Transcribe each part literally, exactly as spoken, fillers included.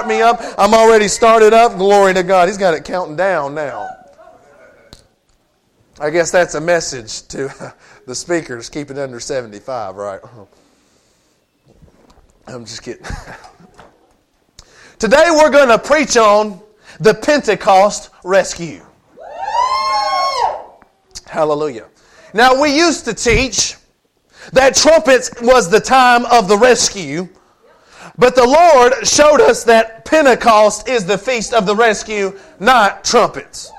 me up. I'm already started up. Glory to God. He's got it counting down now. I guess that's a message to the speakers. Keep it under seventy-five, right? I'm just kidding. Today we're going to preach on the Pentecost rescue. Hallelujah. Now, we used to teach that trumpets was the time of the rescue, but the Lord showed us that Pentecost is the feast of the rescue, not trumpets.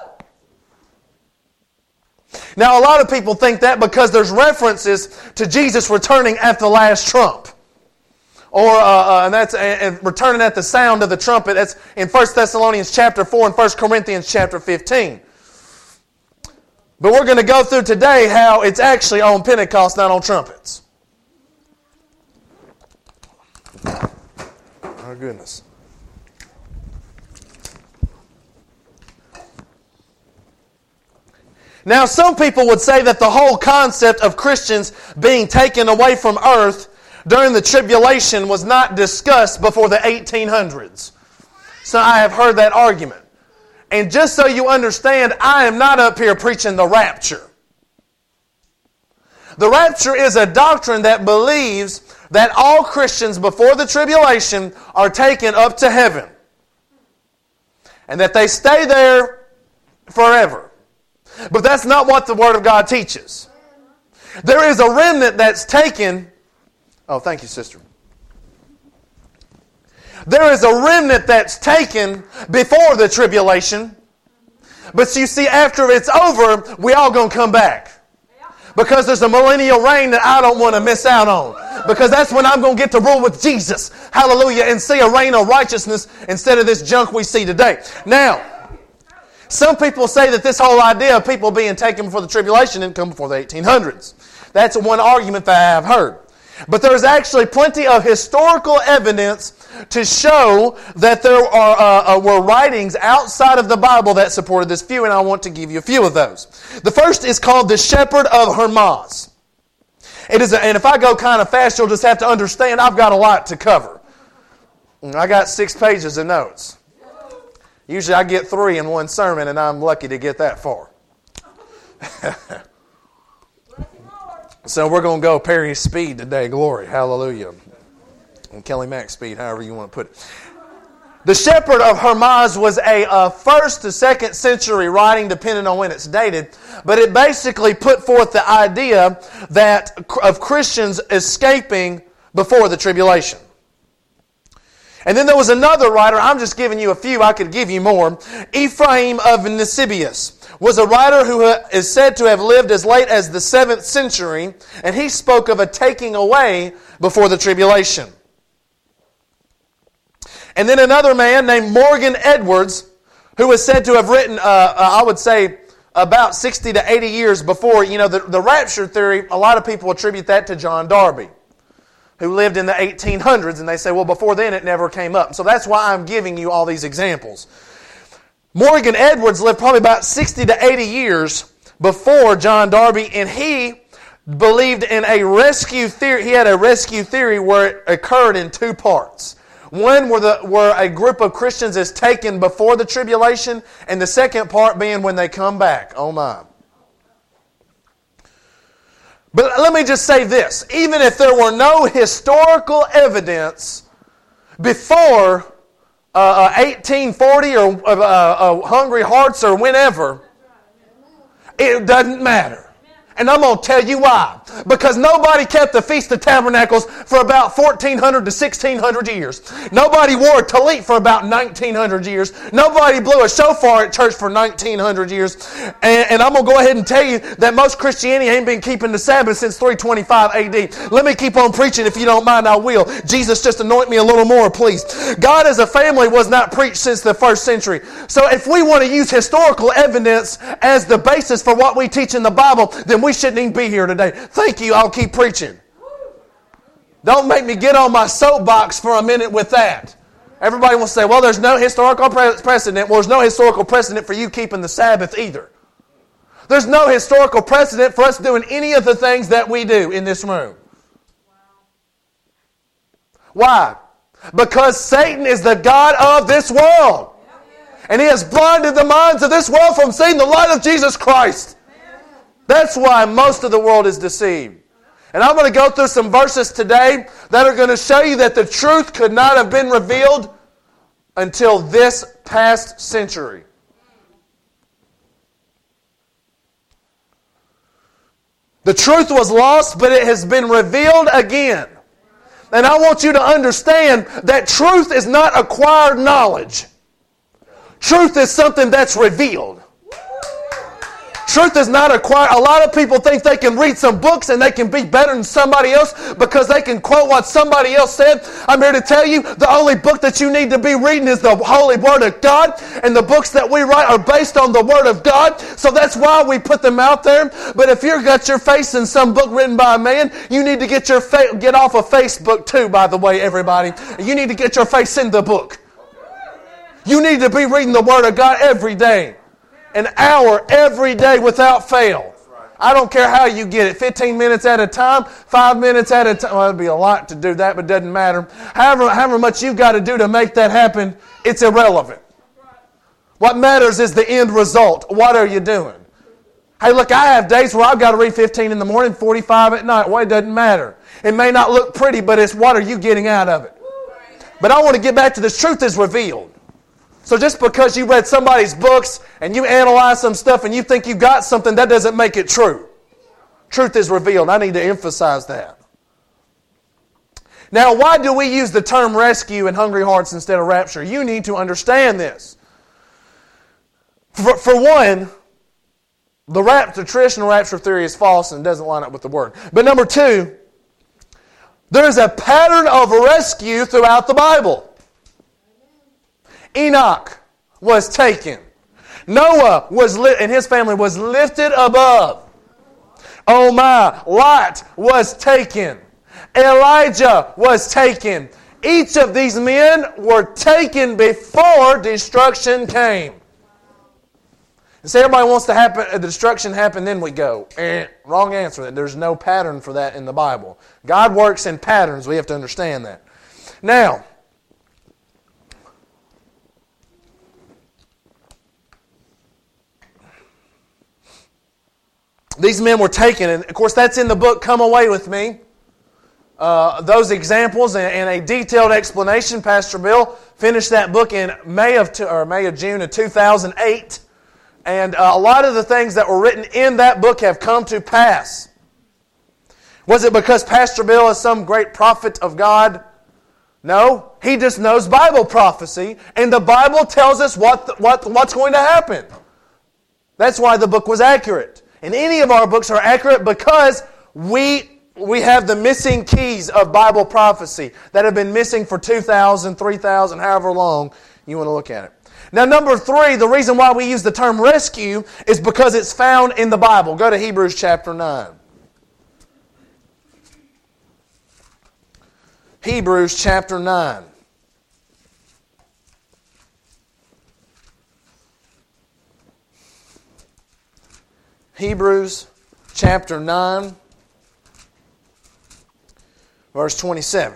Now, a lot of people think that because there's references to Jesus returning at the last trump. Or, uh, uh, and that's uh, returning at the sound of the trumpet. That's in First Thessalonians chapter four and First Corinthians chapter fifteen. But we're going to go through today how it's actually on Pentecost, not on trumpets. Oh, goodness. Now, some people would say that the whole concept of Christians being taken away from earth during the tribulation was not discussed before the eighteen hundreds. So I have heard that argument. And just so you understand, I am not up here preaching the rapture. The rapture is a doctrine that believes that all Christians before the tribulation are taken up to heaven. And that they stay there forever. But that's not what the Word of God teaches. There is a remnant that's taken. Oh, thank you, sister. There is a remnant that's taken before the tribulation. But you see, after it's over, we all going to come back. Because there's a millennial reign that I don't want to miss out on. Because that's when I'm going to get to rule with Jesus. Hallelujah. And see a reign of righteousness instead of this junk we see today. Now, some people say that this whole idea of people being taken before the tribulation didn't come before the eighteen hundreds. That's one argument that I have heard. But there's actually plenty of historical evidence to show that there are uh, uh, were writings outside of the Bible that supported this view, and I want to give you a few of those. The first is called the Shepherd of Hermas. It is, a, and if I go kind of fast, you'll just have to understand I've got a lot to cover. I got six pages of notes. Usually I get three in one sermon, and I'm lucky to get that far. So we're going to go Perry speed today. Glory. Hallelujah. And Kelly Mack speed, however you want to put it. The Shepherd of Hermas was a uh, first to second century writing, depending on when it's dated. But it basically put forth the idea that of Christians escaping before the tribulation. And then there was another writer, I'm just giving you a few, I could give you more. Ephraim of Nisibius was a writer who is said to have lived as late as the seventh century, and he spoke of a taking away before the tribulation. And then another man named Morgan Edwards, who was said to have written, uh, uh, I would say, about sixty to eighty years before. You know, the, the rapture theory, a lot of people attribute that to John Darby, who lived in the eighteen hundreds, and they say, well, before then it never came up. So that's why I'm giving you all these examples. Morgan Edwards lived probably about sixty to eighty years before John Darby, and he believed in a rescue theory. He had a rescue theory where it occurred in two parts. One where, the, where a group of Christians is taken before the tribulation, and the second part being when they come back. Oh my. But let me just say this. Even if there were no historical evidence before uh, eighteen forty or uh, uh, Hungry Hearts or whenever, it doesn't matter. And I'm going to tell you why. Because nobody kept the Feast of Tabernacles for about fourteen hundred to sixteen hundred years. Nobody wore a tallit for about nineteen hundred years. Nobody blew a shofar at church for nineteen hundred years. And, and I'm going to go ahead and tell you that most Christianity ain't been keeping the Sabbath since three twenty-five A D. Let me keep on preaching. If you don't mind, I will. Jesus, just anoint me a little more, please. God as a family was not preached since the first century. So if we want to use historical evidence as the basis for what we teach in the Bible, then we shouldn't even be here today. Thank you. I'll keep preaching. Don't make me get on my soapbox for a minute with that. Everybody will say, well, there's no historical precedent. Well, there's no historical precedent for you keeping the Sabbath either. There's no historical precedent for us doing any of the things that we do in this room. Why? Because Satan is the god of this world. And he has blinded the minds of this world from seeing the light of Jesus Christ. That's why most of the world is deceived. And I'm going to go through some verses today that are going to show you that the truth could not have been revealed until this past century. The truth was lost, but it has been revealed again. And I want you to understand that truth is not acquired knowledge. Truth is something that's revealed. Truth is not acquired. A lot of people think they can read some books and they can be better than somebody else because they can quote what somebody else said. I'm here to tell you the only book that you need to be reading is the Holy Word of God. And the books that we write are based on the Word of God. So that's why we put them out there. But if you've got your face in some book written by a man, you need to get your fa- get off of Facebook too, by the way, everybody. You need to get your face in the book. You need to be reading the Word of God every day. An hour every day without fail. I don't care how you get it. fifteen minutes at a time, five minutes at a time. Well, it'd be a lot to do that, but it doesn't matter. However, however much you've got to do to make that happen, it's irrelevant. What matters is the end result. What are you doing? Hey, look, I have days where I've got to read fifteen in the morning, forty-five at night. Well, it doesn't matter. It may not look pretty, but it's what are you getting out of it? But I want to get back to this. Truth is revealed. So just because you read somebody's books and you analyze some stuff and you think you got something, that doesn't make it true. Truth is revealed. I need to emphasize that. Now, why do we use the term rescue in Hungry Hearts instead of rapture? You need to understand this. For, for one, the, rap, the traditional rapture theory is false and doesn't line up with the Word. But number two, there is a pattern of rescue throughout the Bible. Enoch was taken. Noah was li- and his family was lifted above. Oh my, Lot was taken. Elijah was taken. Each of these men were taken before destruction came. And so everybody wants to happen, the destruction happen, then we go. Eh, wrong answer. There's no pattern for that in the Bible. God works in patterns. We have to understand that. Now, these men were taken, and of course that's in the book Come Away With Me. Uh, those examples and, and a detailed explanation. Pastor Bill finished that book in May of two, or May of June of two thousand eight, and uh, a lot of the things that were written in that book have come to pass. Was it because Pastor Bill is some great prophet of God? No, he just knows Bible prophecy, and the Bible tells us what the, what what's going to happen. That's why the book was accurate. And any of our books are accurate because we we have the missing keys of Bible prophecy that have been missing for two thousand, three thousand, however long you want to look at it. Now, number three, the reason why we use the term rescue is because it's found in the Bible. Go to Hebrews chapter nine. Hebrews chapter nine. Hebrews chapter nine, verse twenty-seven.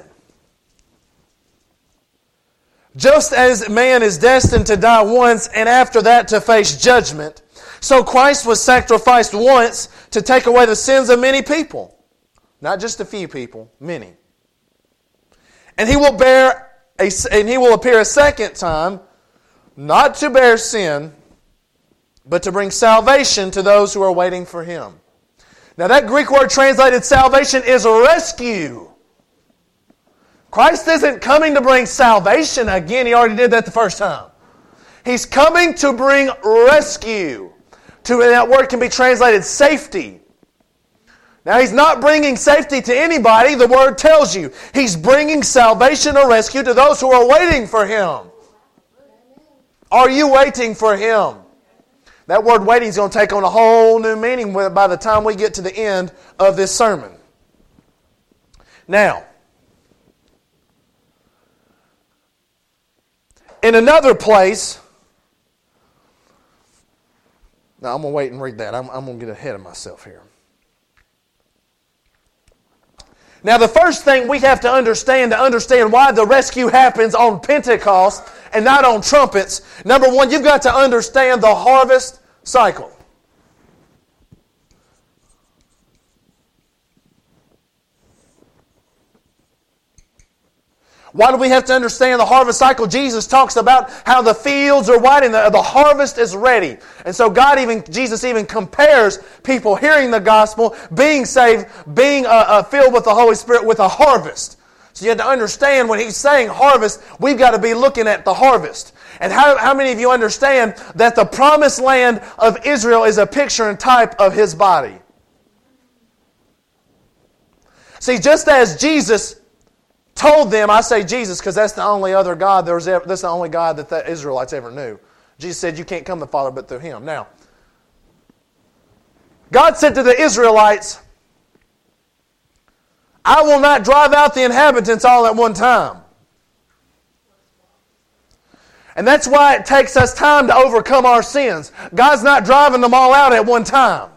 Just as man is destined to die once and after that to face judgment, so Christ was sacrificed once to take away the sins of many people. Not just a few people, many. And he will bear a, and he will appear a second time, not to bear sin, but to bring salvation to those who are waiting for Him. Now that Greek word translated salvation is a rescue. Christ isn't coming to bring salvation again. He already did that the first time. He's coming to bring rescue. To, that word can be translated safety. Now He's not bringing safety to anybody. The word tells you. He's bringing salvation or rescue to those who are waiting for Him. Are you waiting for Him? That word waiting is going to take on a whole new meaning by the time we get to the end of this sermon. Now, in another place, now I'm going to wait and read that. I'm, I'm going to get ahead of myself here. Now, the first thing we have to understand to understand why the rescue happens on Pentecost and not on trumpets, number one, you've got to understand the harvest cycle. Why do we have to understand the harvest cycle? Jesus talks about how the fields are white and the, the harvest is ready. And so God even, Jesus even compares people hearing the gospel, being saved, being uh, uh, filled with the Holy Spirit with a harvest. So you have to understand when He's saying harvest, we've got to be looking at the harvest. And how, how many of you understand that the promised land of Israel is a picture and type of His body? See, just as Jesus told them, I say Jesus because that's the only other God there's ever, that's the only God that the Israelites ever knew. Jesus said you can't come to the Father but through Him. Now, God said to the Israelites, I will not drive out the inhabitants all at one time. And that's why it takes us time to overcome our sins. God's not driving them all out at one time.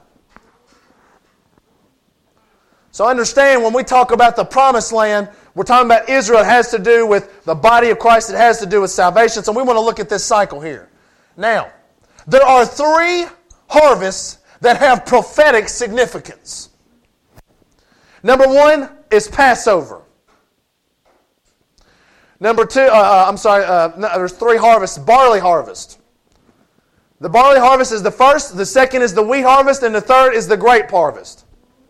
So understand when we talk about the promised land, we're talking about Israel. It has to do with the body of Christ. It has to do with salvation. So we want to look at this cycle here. Now, there are three harvests that have prophetic significance. Number one is Passover. Number two, uh, I'm sorry, uh, no, there's three harvests. Barley harvest. The barley harvest is the first. The second is the wheat harvest. And the third is the grape harvest.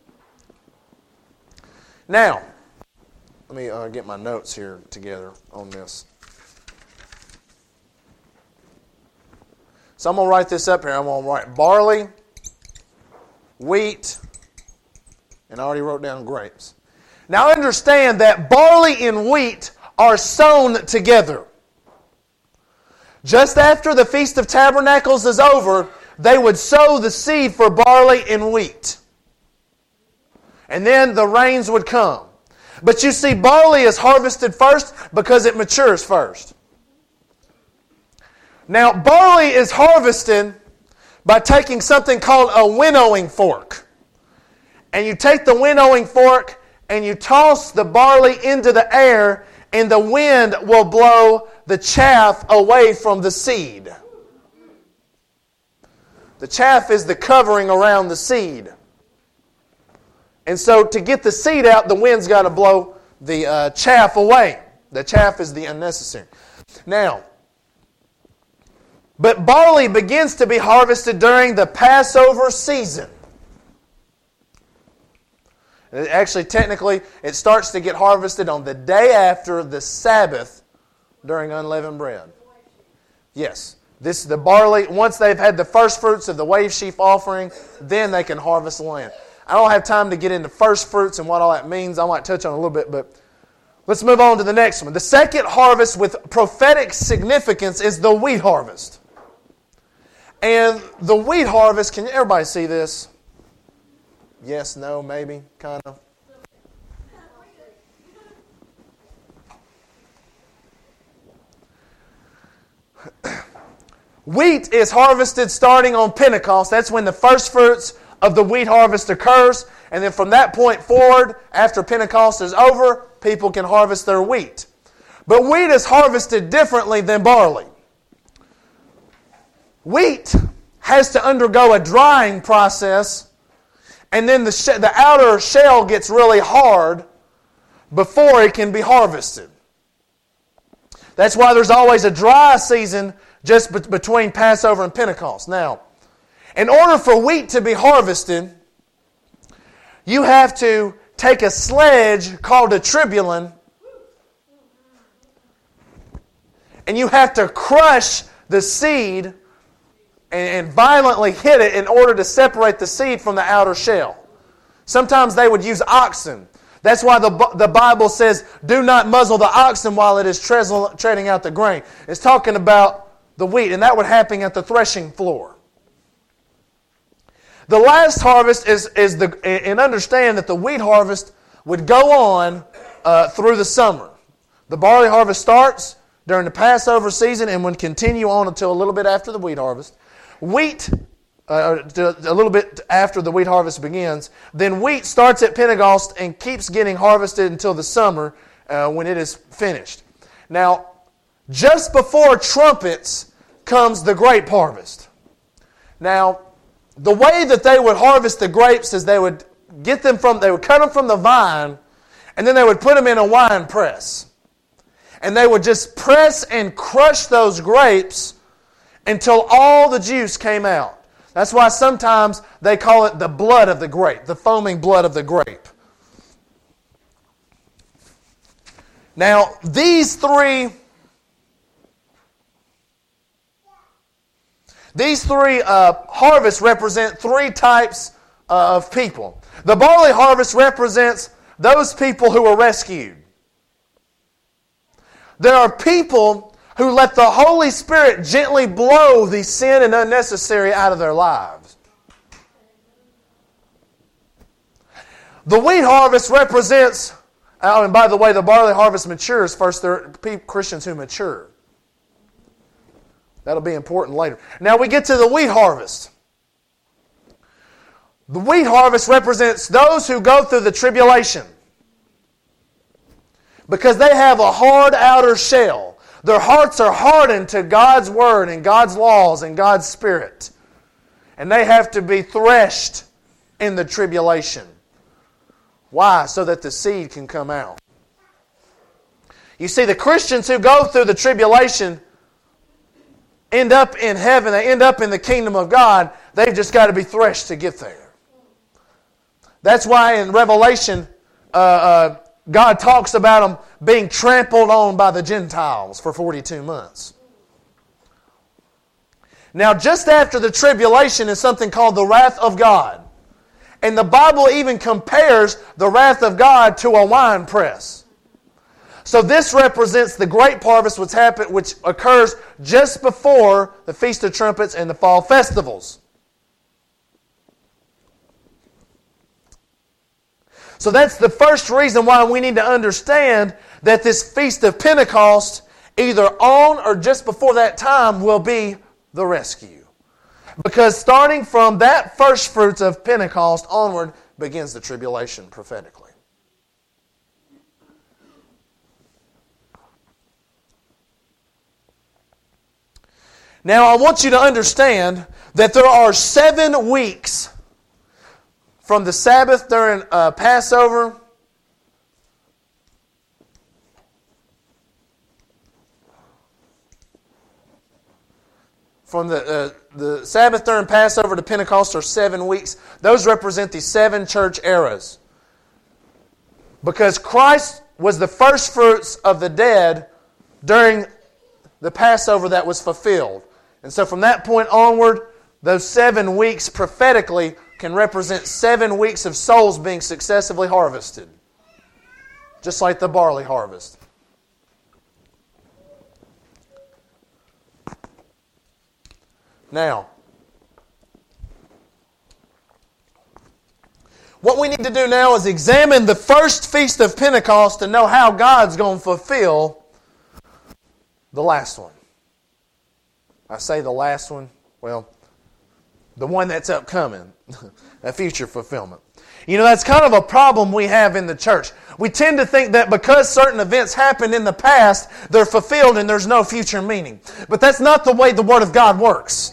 Now, let me uh, get my notes here together on this. So I'm going to write this up here. I'm going to write barley, wheat, and I already wrote down grapes. Now understand that barley and wheat are sown together. Just after the Feast of Tabernacles is over, they would sow the seed for barley and wheat. And then the rains would come. But you see, barley is harvested first because it matures first. Now, barley is harvested by taking something called a winnowing fork. And you take the winnowing fork and you toss the barley into the air, and the wind will blow the chaff away from the seed. The chaff is the covering around the seed. And so to get the seed out, the wind's got to blow the uh, chaff away. The chaff is the unnecessary. Now, but barley begins to be harvested during the Passover season. Actually, technically, it starts to get harvested on the day after the Sabbath during unleavened bread. Yes. This the barley, once they've had the first fruits of the wave sheaf offering, then they can harvest the land. I don't have time to get into first fruits and what all that means. I might touch on it a little bit, but let's move on to the next one. The second harvest with prophetic significance is the wheat harvest. And the wheat harvest, can everybody see this? Yes, no, maybe, kind of. Wheat is harvested starting on Pentecost. That's when the first fruits of the wheat harvest occurs. And then from that point forward, after Pentecost is over, people can harvest their wheat. But wheat is harvested differently than barley. Wheat has to undergo a drying process, and then the, sh- the outer shell gets really hard before it can be harvested. That's why there's always a dry season just be- between Passover and Pentecost. Now, in order for wheat to be harvested, you have to take a sledge called a tribulum, and you have to crush the seed and, and violently hit it in order to separate the seed from the outer shell. Sometimes they would use oxen. That's why the, the Bible says, do not muzzle the oxen while it is tre- treading out the grain. It's talking about the wheat, and that would happen at the threshing floor. The last harvest is, is the, and understand that the wheat harvest would go on uh, through the summer. The barley harvest starts during the Passover season and would continue on until a little bit after the wheat harvest. Wheat uh, a little bit after the wheat harvest begins. Then wheat starts at Pentecost and keeps getting harvested until the summer uh, when it is finished. Now, just before trumpets comes the grape harvest. Now, the way that they would harvest the grapes is they would get them from, they would cut them from the vine, and then they would put them in a wine press. And they would just press and crush those grapes until all the juice came out. That's why sometimes they call it the blood of the grape, the foaming blood of the grape. Now, these three, these three uh, harvests represent three types uh, of people. The barley harvest represents those people who were rescued. There are people who let the Holy Spirit gently blow the sin and unnecessary out of their lives. The wheat harvest represents, oh, and by the way, the barley harvest matures first. There are Christians who mature. That'll be important later. Now we get to the wheat harvest. The wheat harvest represents those who go through the tribulation. Because they have a hard outer shell. Their hearts are hardened to God's Word and God's laws and God's Spirit. And they have to be threshed in the tribulation. Why? So that the seed can come out. You see, the Christians who go through the tribulation end up in heaven. They end up in the kingdom of God. They've just got to be threshed to get there. That's why in Revelation, uh, uh, God talks about them being trampled on by the Gentiles for forty-two months. Now, just after the tribulation is something called the wrath of God. And the Bible even compares the wrath of God to a wine press. So this represents the grape harvest which happen, which occurs just before the Feast of Trumpets and the fall festivals. So that's the first reason why we need to understand that this Feast of Pentecost, either on or just before that time, will be the rescue. Because starting from that first fruits of Pentecost onward begins the tribulation prophetically. Now I want you to understand that there are seven weeks from the Sabbath during uh, Passover from the uh, the Sabbath during Passover to Pentecost are seven weeks. Those represent the seven church eras. Because Christ was the first fruits of the dead during the Passover that was fulfilled. And so from that point onward, those seven weeks prophetically can represent seven weeks of souls being successively harvested. Just like the barley harvest. Now, what we need to do now is examine the first Feast of Pentecost to know how God's going to fulfill the last one. I say the last one, well, the one that's upcoming, a future fulfillment. You know, that's kind of a problem we have in the church. We tend to think that because certain events happened in the past, they're fulfilled and there's no future meaning. But that's not the way the Word of God works.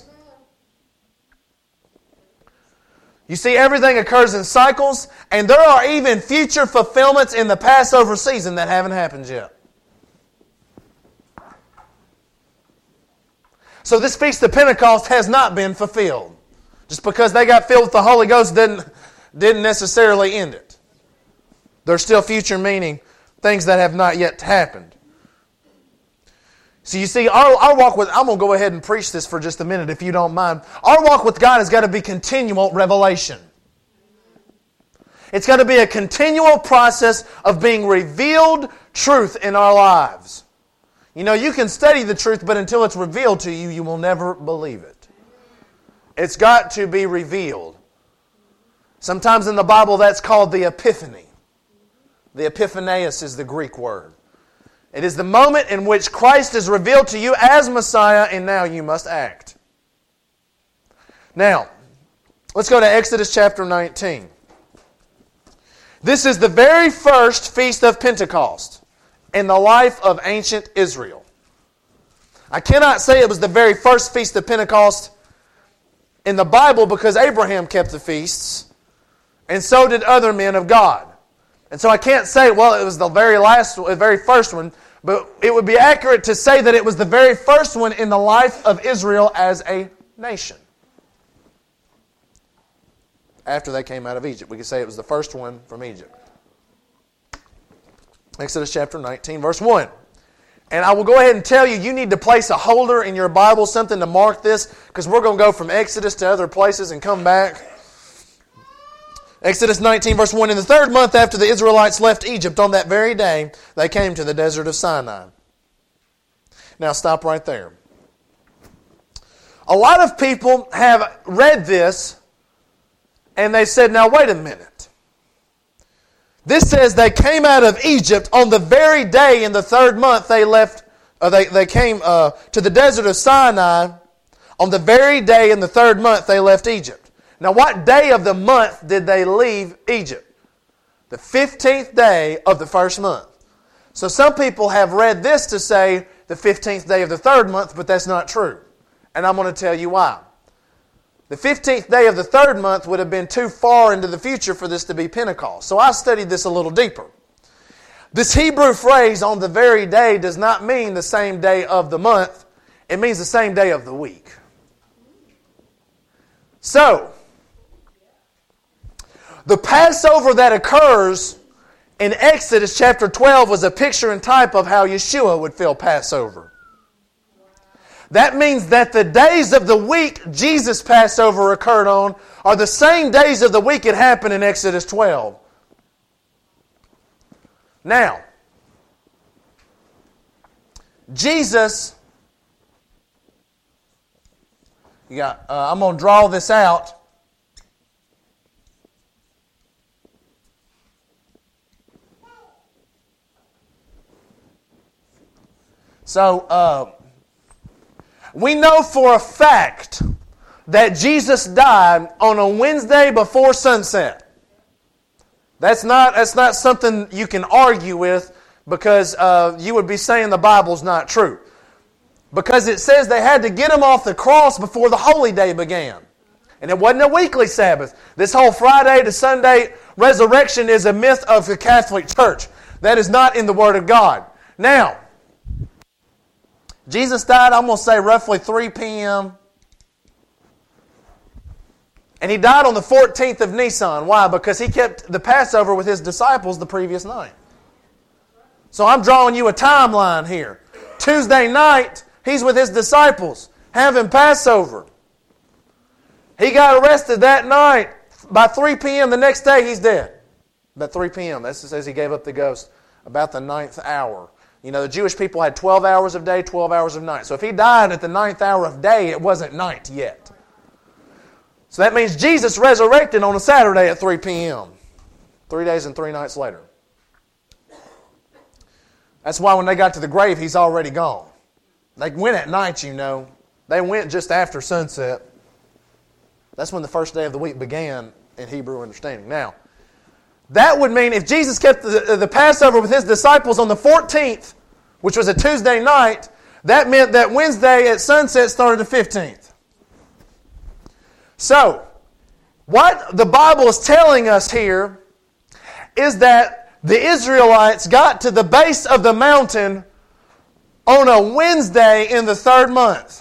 You see, everything occurs in cycles, and there are even future fulfillments in the Passover season that haven't happened yet. So this Feast of Pentecost has not been fulfilled. Just because they got filled with the Holy Ghost didn't, didn't necessarily end it. There's still future meaning, things that have not yet happened. So you see, our, our walk with, I'm going to go ahead and preach this for just a minute if you don't mind. Our walk with God has got to be continual revelation. It's got to be a continual process of being revealed truth in our lives. You know, you can study the truth, but until it's revealed to you, you will never believe it. It's got to be revealed. Sometimes in the Bible that's called the epiphany. The epiphanias is the Greek word. It is the moment in which Christ is revealed to you as Messiah, and now you must act. Now, Let's go to Exodus chapter nineteen. This is the very first Feast of Pentecost in the life of ancient Israel. I cannot say it was the very first Feast of Pentecost in the Bible because Abraham kept the feasts, and so did other men of God. And so I can't say, well, it was the very last, the very first one, but it would be accurate to say that it was the very first one in the life of Israel as a nation. After they came out of Egypt. We could say it was the first one from Egypt. Exodus chapter nineteen, verse one. And I will go ahead and tell you, you need to place a holder in your Bible, something to mark this, because we're going to go from Exodus to other places and come back. Exodus nineteen, verse one. In the third month after the Israelites left Egypt, on that very day, they came to the desert of Sinai. Now stop right there. A lot of people have read this, and they said, now wait a minute. This says they came out of Egypt on the very day in the third month they left, uh, they, they came uh, to the desert of Sinai on the very day in the third month they left Egypt. Now what day of the month did they leave Egypt? The fifteenth day of the first month. So some people have read this to say the fifteenth day of the third month, but that's not true. And I'm going to tell you why. The fifteenth day of the third month would have been too far into the future for this to be Pentecost. So I studied this a little deeper. This Hebrew phrase, on the very day, does not mean the same day of the month. It means the same day of the week. So, the Passover that occurs in Exodus chapter twelve was a picture and type of how Yeshua would feel Passover. That means that the days of the week Jesus' Passover occurred on are the same days of the week it happened in Exodus twelve. Now, Jesus, you got, uh, I'm going to draw this out. So, uh, we know for a fact that Jesus died on a Wednesday before sunset. That's not, that's not something you can argue with because uh, you would be saying the Bible's not true. Because it says they had to get him off the cross before the holy day began. And it wasn't a weekly Sabbath. This whole Friday to Sunday resurrection is a myth of the Catholic Church. That is not in the Word of God. Now, Jesus died, I'm going to say, roughly three p.m. And He died on the fourteenth of Nisan. Why? Because He kept the Passover with His disciples the previous night. So I'm drawing you a timeline here. Tuesday night, He's with His disciples, having Passover. He got arrested that night. By three p.m. the next day, He's dead. About three p.m. That says He gave up the ghost about the ninth hour. You know, the Jewish people had twelve hours of day, twelve hours of night. So if He died at the ninth hour of day, it wasn't night yet. So that means Jesus resurrected on a Saturday at three p.m. Three days and three nights later. That's why when they got to the grave, He's already gone. They went at night, you know. They went just after sunset. That's when the first day of the week began in Hebrew understanding. Now, that would mean if Jesus kept the, the Passover with His disciples on the fourteenth, which was a Tuesday night, that meant that Wednesday at sunset started the fifteenth. So, what the Bible is telling us here is that the Israelites got to the base of the mountain on a Wednesday in the third month.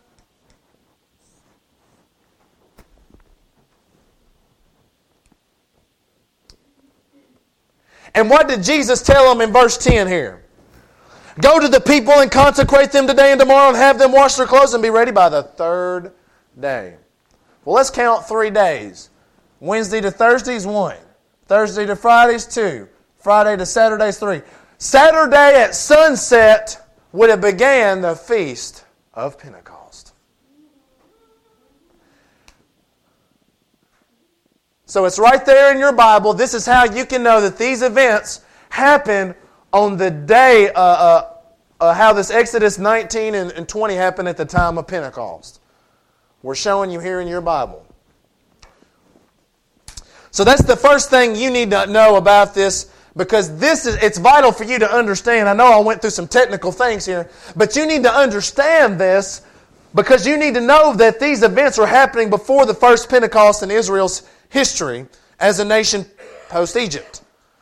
And what did Jesus tell them in verse ten here? Go to the people and consecrate them today and tomorrow and have them wash their clothes and be ready by the third day. Well, let's count three days. Wednesday to Thursday is one. Thursday to Friday is two. Friday to Saturday is three. Saturday at sunset would have began the Feast of Pentecost. So it's right there in your Bible. This is how you can know that these events happen on the day, uh, uh, uh, how this Exodus nineteen and, and twenty happened at the time of Pentecost. We're showing you here in your Bible. So that's the first thing you need to know about this, because this is it's vital for you to understand. I know I went through some technical things here, but you need to understand this because you need to know that these events are happening before the first Pentecost in Israel's history as a nation post-Egypt.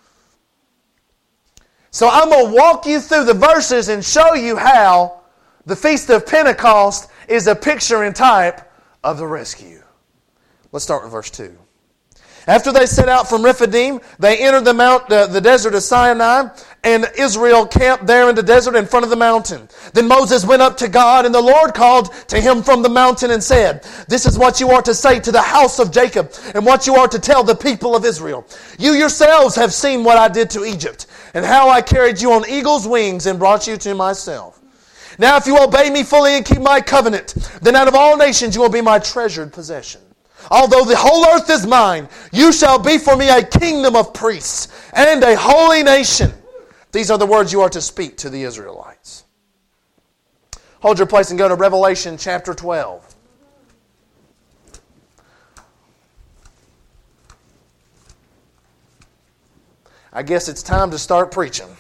So I'm going to walk you through the verses and show you how the Feast of Pentecost is a picture and type of the rescue. Let's start with verse two. After they set out from Rephidim, they entered the mount, uh, the desert of Sinai, and Israel camped there in the desert in front of the mountain. Then Moses went up to God, and the Lord called to him from the mountain and said, "This is what you are to say to the house of Jacob, and what you are to tell the people of Israel. You yourselves have seen what I did to Egypt, and how I carried you on eagle's wings and brought you to myself. Now if you obey me fully and keep my covenant, then out of all nations you will be my treasured possession. Although the whole earth is mine, you shall be for me a kingdom of priests and a holy nation." These are the words you are to speak to the Israelites. Hold your place and go to Revelation chapter twelve. I guess it's time to start preaching.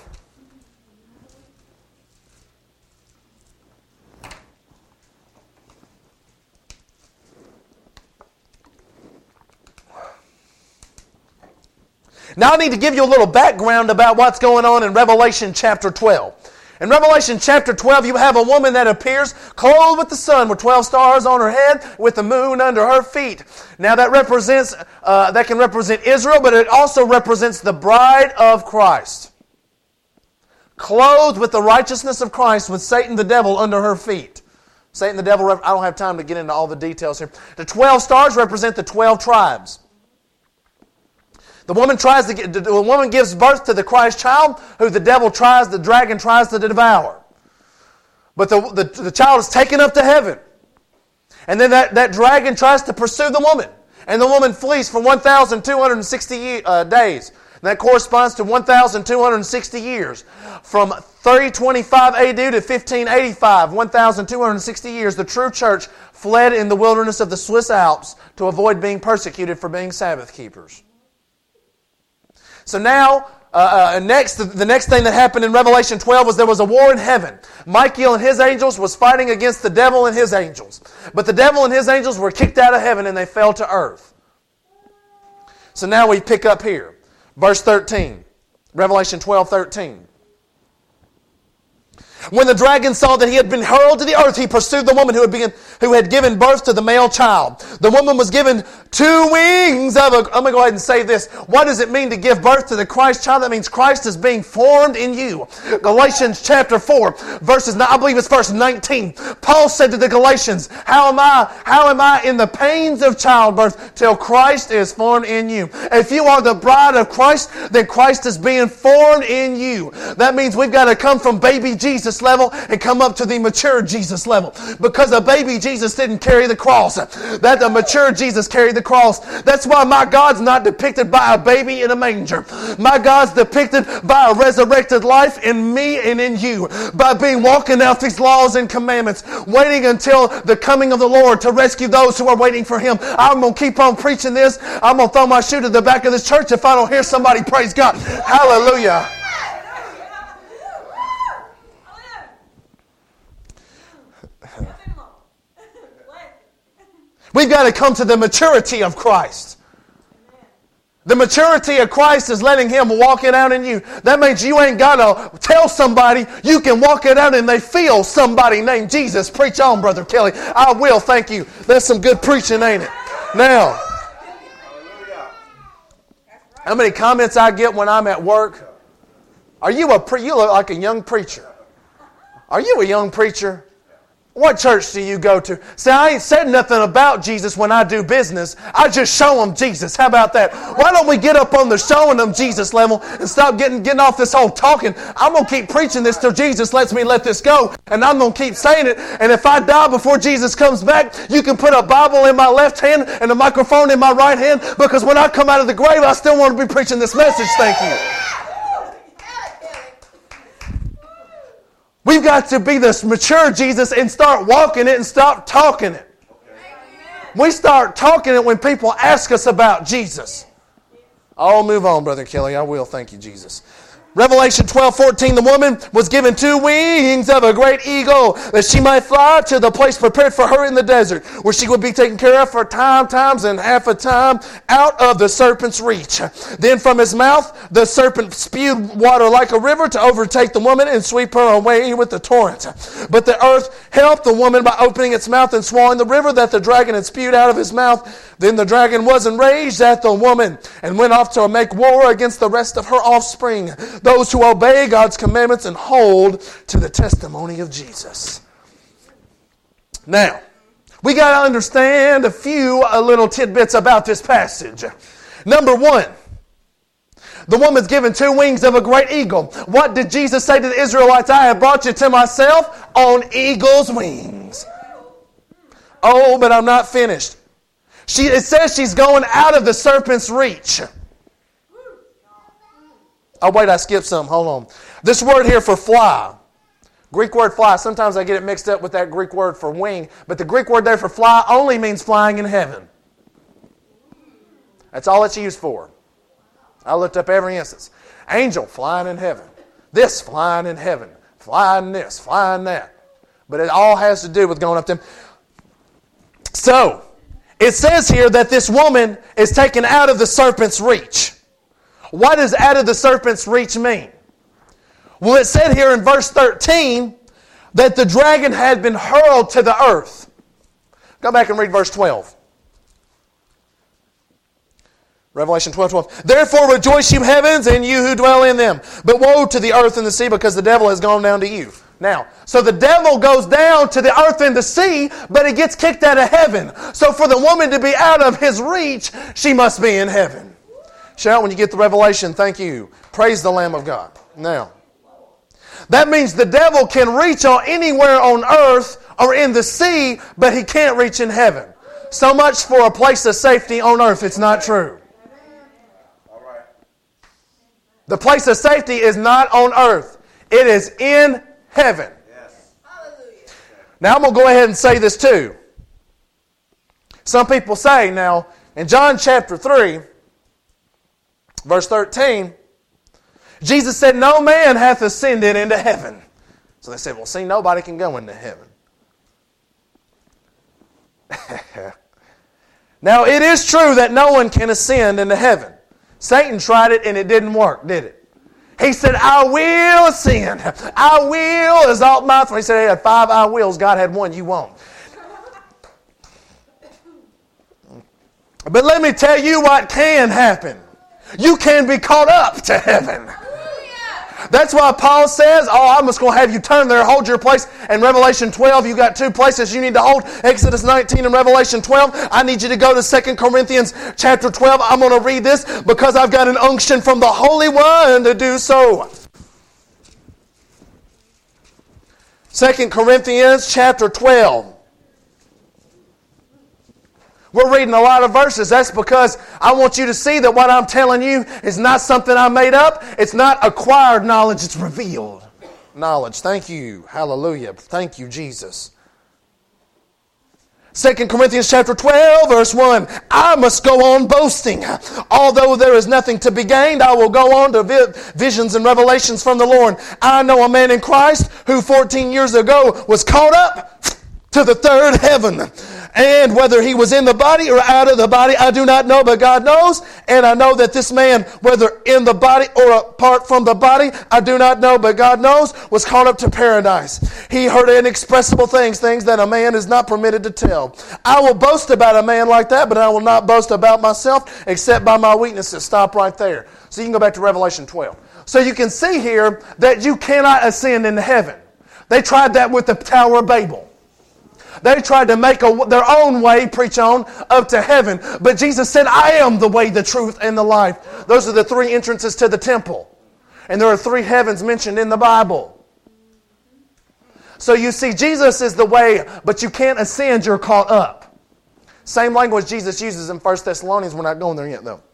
Now I need to give you a little background about what's going on in Revelation chapter twelve. In Revelation chapter twelve, you have a woman that appears clothed with the sun, with twelve stars on her head, with the moon under her feet. Now that represents, uh, that can represent Israel, but it also represents the bride of Christ. Clothed with the righteousness of Christ, with Satan the devil under her feet. Satan the devil, I don't have time to get into all the details here. The twelve stars represent the twelve tribes. The woman tries to get, the woman gives birth to the Christ child, who the devil tries, the dragon tries to devour. But the, the, the child is taken up to heaven. And then that, that dragon tries to pursue the woman. And the woman flees for one thousand two hundred sixty uh, days. And that corresponds to one thousand two hundred sixty years. From three twenty-five A D to fifteen eighty-five, one thousand two hundred sixty years, the true church fled in the wilderness of the Swiss Alps to avoid being persecuted for being Sabbath keepers. So now, uh, uh, next, the next thing that happened in Revelation twelve was there was a war in heaven. Michael and his angels was fighting against the devil and his angels. But the devil and his angels were kicked out of heaven and they fell to earth. So now we pick up here. Verse thirteen. Revelation twelve thirteen. When the dragon saw that he had been hurled to the earth, he pursued the woman who had, been, who had given birth to the male child. The woman was given two wings of a... I'm going to go ahead and say this. What does it mean to give birth to the Christ child? That means Christ is being formed in you. Galatians chapter four, verses, I believe it's verse nineteen. Paul said to the Galatians, How am I, how am I in the pains of childbirth till Christ is formed in you? If you are the bride of Christ, then Christ is being formed in you. That means we've got to come from baby Jesus level and come up to the mature Jesus level. Because a baby Jesus didn't carry the cross. That the mature Jesus carried the cross. That's why my God's not depicted by a baby in a manger. My God's depicted by a resurrected life in me and in you. By being walking out these laws and commandments. Waiting until the coming of the Lord to rescue those who are waiting for Him. I'm going to keep on preaching this. I'm going to throw my shoe to the back of this church if I don't hear somebody praise God. Hallelujah. We've got to come to the maturity of Christ. The maturity of Christ is letting Him walk it out in you. That means you ain't got to tell somebody. You can walk it out and they feel somebody named Jesus. Preach on, Brother Kelly. I will, thank you. That's some good preaching, ain't it? Now, how many comments I get when I'm at work? Are you a pre- you look like a young preacher? Are you a young preacher? What church do you go to? See, I ain't said nothing about Jesus when I do business. I just show them Jesus. How about that? Why don't we get up on the showing them Jesus level and stop getting getting off this whole talking? I'm going to keep preaching this till Jesus lets me let this go. And I'm going to keep saying it. And if I die before Jesus comes back, you can put a Bible in my left hand and a microphone in my right hand. Because when I come out of the grave, I still want to be preaching this message. Thank you. We've got to be this mature Jesus and start walking it and stop talking it. Okay. We start talking it when people ask us about Jesus. I'll move on, Brother Kelly. I will. Thank you, Jesus. Revelation twelve fourteen, the woman was given two wings of a great eagle that she might fly to the place prepared for her in the desert, where she would be taken care of for time, times, and half a time out of the serpent's reach. Then from his mouth the serpent spewed water like a river to overtake the woman and sweep her away with the torrent. But the earth helped the woman by opening its mouth and swallowing the river that the dragon had spewed out of his mouth. Then the dragon was enraged at the woman and went off to make war against the rest of her offspring, those who obey God's commandments and hold to the testimony of Jesus. Now, we got to understand a few uh, little tidbits about this passage. Number one, the woman's given two wings of a great eagle. What did Jesus say to the Israelites? I have brought you to myself on eagle's wings. Oh, but I'm not finished. She, it says she's going out of the serpent's reach. Oh, wait, I skipped some. Hold on. This word here for fly, Greek word fly, sometimes I get it mixed up with that Greek word for wing, but the Greek word there for fly only means flying in heaven. That's all it's used for. I looked up every instance. Angel flying in heaven. This flying in heaven. Flying this, flying that. But it all has to do with going up to him. So, it says here that this woman is taken out of the serpent's reach. What does out of the serpent's reach mean? Well, it said here in verse thirteen that the dragon had been hurled to the earth. Go back and read verse twelve. Revelation twelve twelve. Therefore rejoice, you heavens, and you who dwell in them. But woe to the earth and the sea, because the devil has gone down to you. Now, so the devil goes down to the earth and the sea, but he gets kicked out of heaven. So for the woman to be out of his reach, she must be in heaven. Shout when you get the revelation, thank you. Praise the Lamb of God. Now, that means the devil can reach on anywhere on earth or in the sea, but he can't reach in heaven. So much for a place of safety on earth. It's not true. The place of safety is not on earth. It is in heaven. Now I'm going to go ahead and say this too. Some people say now, in John chapter three, verse thirteen, Jesus said, no man hath ascended into heaven. So they said, well, see, nobody can go into heaven. Now, it is true that no one can ascend into heaven. Satan tried it and it didn't work, did it? He said, I will ascend. I will exalt my throne. He said he had five I wills. God had one. You won't. But let me tell you what can happen. You can be caught up to heaven. That's why Paul says, oh, I'm just going to have you turn there, hold your place. In Revelation twelve, you got two places you need to hold. Exodus nineteen and Revelation twelve. I need you to go to Second Corinthians chapter twelve. I'm going to read this because I've got an unction from the Holy One to do so. Second Corinthians chapter twelve. We're reading a lot of verses. That's because I want you to see that what I'm telling you is not something I made up. It's not acquired knowledge. It's revealed knowledge. Thank you. Hallelujah. Thank you, Jesus. Second Corinthians chapter twelve, verse one. I must go on boasting. Although there is nothing to be gained, I will go on to vi- visions and revelations from the Lord. I know a man in Christ who fourteen years ago was caught up to the third heaven. And whether he was in the body or out of the body, I do not know, but God knows. And I know that this man, whether in the body or apart from the body, I do not know, but God knows, was caught up to paradise. He heard inexpressible things, things that a man is not permitted to tell. I will boast about a man like that, but I will not boast about myself except by my weaknesses. Stop right there. So you can go back to Revelation twelve. So you can see here that you cannot ascend into heaven. They tried that with the Tower of Babel. They tried to make a, their own way, preach on, up to heaven. But Jesus said, I am the way, the truth, and the life. Those are the three entrances to the temple. And there are three heavens mentioned in the Bible. So you see, Jesus is the way, but you can't ascend, you're caught up. Same language Jesus uses in First Thessalonians. We're not going there yet, though.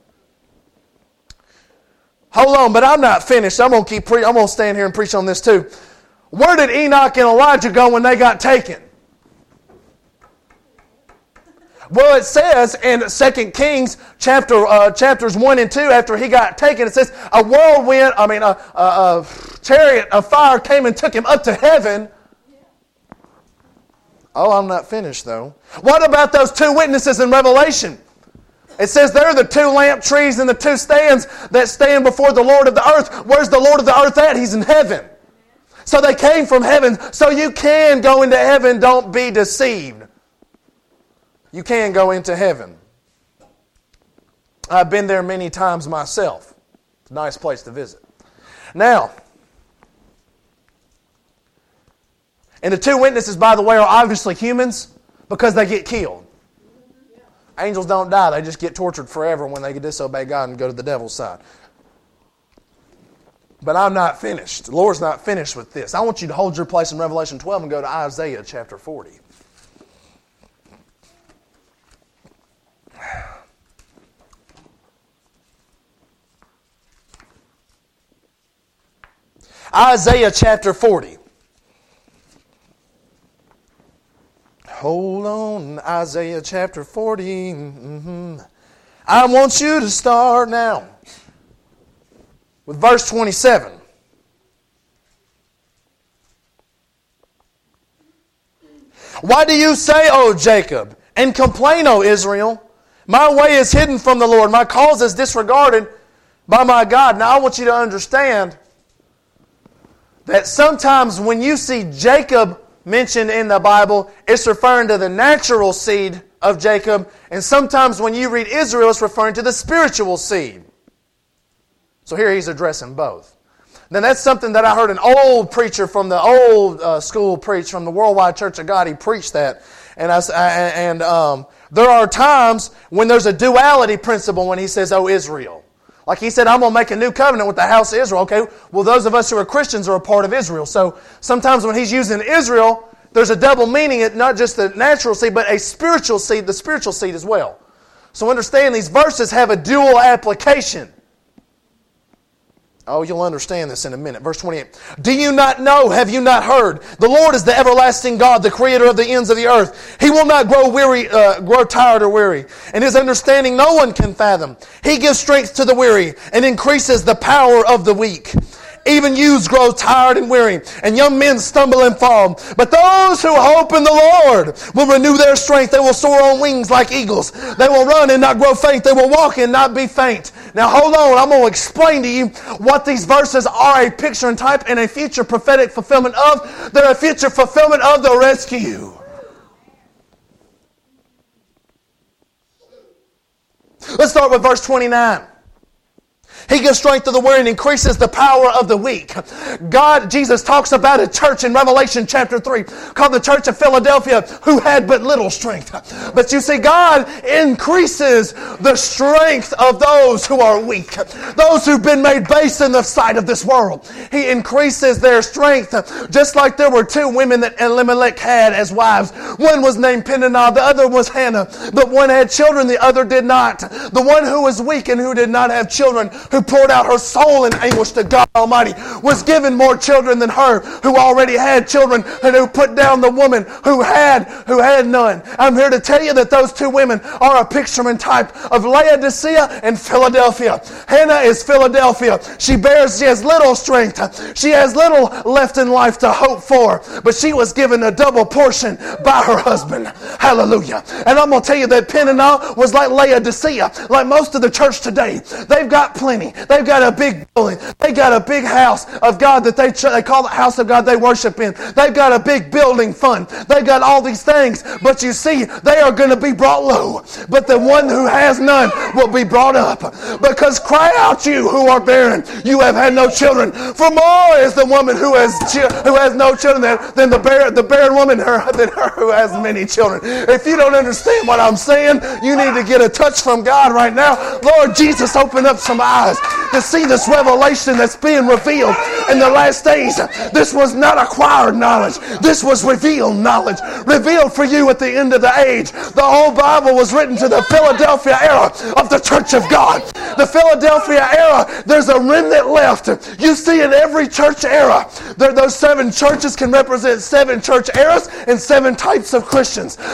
Hold on, but I'm not finished. I'm going to keep pre- I'm going to stand here and preach on this too. Where did Enoch and Elijah go when they got taken? Well, it says in Second Kings chapter uh, chapters one and two, after he got taken, it says a whirlwind, I mean a, a, a chariot of fire came and took him up to heaven. Oh, I'm not finished though. What about those two witnesses in Revelation? It says there are the two lamp trees and the two stands that stand before the Lord of the earth. Where's the Lord of the earth at? He's in heaven. So they came from heaven. So you can go into heaven. Don't be deceived. You can go into heaven. I've been there many times myself. It's a nice place to visit. Now, and the two witnesses, by the way, are obviously humans because they get killed. Angels don't die. They just get tortured forever when they disobey God and go to the devil's side. But I'm not finished. The Lord's not finished with this. I want you to hold your place in Revelation twelve and go to Isaiah chapter forty. Isaiah chapter forty. Hold on, Isaiah chapter forty. Mm-hmm. I want you to start now with verse twenty-seven. Why do you say, O Jacob, and complain, O Israel? My way is hidden from the Lord. My cause is disregarded by my God. Now I want you to understand that sometimes when you see Jacob mentioned in the Bible, it's referring to the natural seed of Jacob. And sometimes when you read Israel, it's referring to the spiritual seed. So here he's addressing both. Then that's something that I heard an old preacher from the old uh, school preach from the Worldwide Church of God. He preached that. And, I, and um, there are times when there's a duality principle when he says, "Oh, Israel." Like he said, I'm going to make a new covenant with the house of Israel. Okay, well, those of us who are Christians are a part of Israel. So sometimes when he's using Israel, there's a double meaning, it not just the natural seed, but a spiritual seed, the spiritual seed as well. So understand these verses have a dual application. Oh, you'll understand this in a minute. Verse twenty-eight. Do you not know? Have you not heard? The Lord is the everlasting God, the creator of the ends of the earth. He will not grow weary, uh, grow tired or weary. And His understanding no one can fathom. He gives strength to the weary and increases the power of the weak. Even youths grow tired and weary, and young men stumble and fall. But those who hope in the Lord will renew their strength. They will soar on wings like eagles. They will run and not grow faint. They will walk and not be faint. Now hold on, I'm going to explain to you what these verses are a picture and type and a future prophetic fulfillment of. They're a future fulfillment of the rescue. Let's start with verse twenty-nine. He gives strength to the weary and increases the power of the weak. God, Jesus talks about a church in Revelation chapter three called the Church of Philadelphia who had but little strength. But you see, God increases the strength of those who are weak. Those who've been made base in the sight of this world. He increases their strength. Just like there were two women that Elimelech had as wives. One was named Peninnah, the other was Hannah. But one had children, the other did not. The one who was weak and who did not have children, who poured out her soul in anguish to God Almighty, was given more children than her, who already had children, and who put down the woman who had who had none. I'm here to tell you that those two women are a picture and type of Laodicea and Philadelphia. Hannah is Philadelphia. She bears, she has little strength. She has little left in life to hope for, but she was given a double portion by her husband. Hallelujah. And I'm going to tell you that Peninnah was like Laodicea, like most of the church today. They've got plenty. They've got a big building. They got a big house of God that they they call the house of God they worship in. They've got a big building fund. They've got all these things. But you see, they are going to be brought low. But the one who has none will be brought up. Because cry out, you who are barren. You have had no children. For more is the woman who has who has no children than, than the barren the barren woman her, than her who has many children. If you don't understand what I'm saying, you need to get a touch from God right now. Lord Jesus, open up some eyes to see this revelation that's being revealed in the last days. This was not acquired knowledge. This was revealed knowledge. Revealed for you at the end of the age. The whole Bible was written to the Philadelphia era of the Church of God. The Philadelphia era, there's a remnant left. You see in every church era, there, those seven churches can represent seven church eras and seven types of Christians.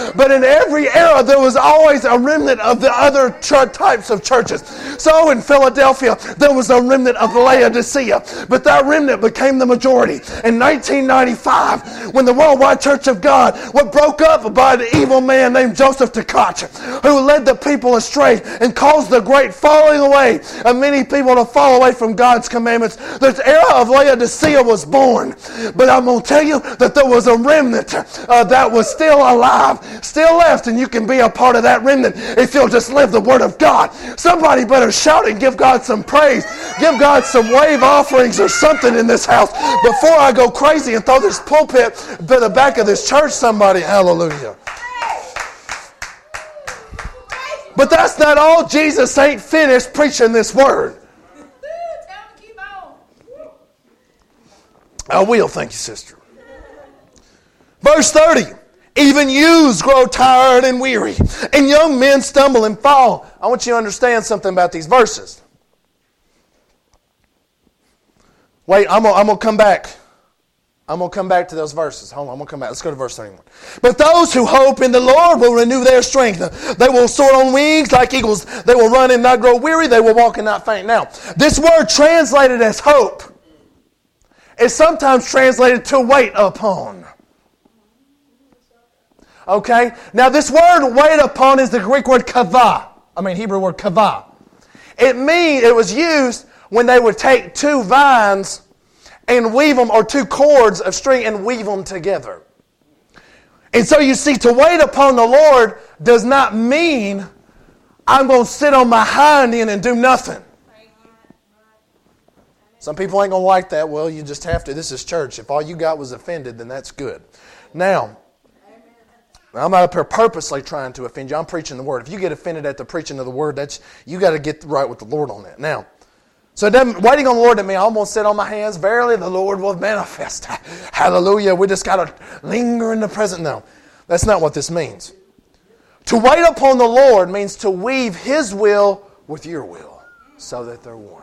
But in every era, there was always a remnant of the other ch- types of churches. So in Philadelphia, there was a remnant of Laodicea. But that remnant became the majority. In nineteen ninety-five, when the Worldwide Church of God was broke up by an evil man named Joseph Tkach, who led the people astray and caused the great falling away of many people to fall away from God's commandments, the era of Laodicea was born. But I'm going to tell you that there was a remnant uh, that was still alive, still left, and you can be a part of that remnant if you'll just live the Word of God. Somebody better shout and give God some praise. Give God some wave offerings or something in this house before I go crazy and throw this pulpit to the back of this church. Somebody, hallelujah. But that's not all. Jesus ain't finished preaching this word. I will, thank you, sister. Verse thirty. Even youths grow tired and weary, and young men stumble and fall. I want you to understand something about these verses. Wait, I'm going I'm to come back. I'm going to come back to those verses. Hold on, I'm going to come back. Let's go to verse thirty-one. But those who hope in the Lord will renew their strength. They will soar on wings like eagles. They will run and not grow weary. They will walk and not faint. Now, this word translated as hope is sometimes translated to wait upon. Okay? Now, this word wait upon is the Greek word kavah. I mean, Hebrew word kavah. It means it was used when they would take two vines and weave them, or two cords of string and weave them together. And so you see, to wait upon the Lord does not mean I'm going to sit on my hind end and do nothing. Some people ain't going to like that. Well, you just have to. This is church. If all you got was offended, then that's good. Now, I'm not up here purposely trying to offend you. I'm preaching the Word. If you get offended at the preaching of the Word, that's you got to get right with the Lord on that. Now, so it doesn't, waiting on the Lord, that means I'm going to sit on my hands. Verily, the Lord will manifest. Hallelujah. We just got to linger in the present. No, that's not what this means. To wait upon the Lord means to weave His will with your will so that they're one.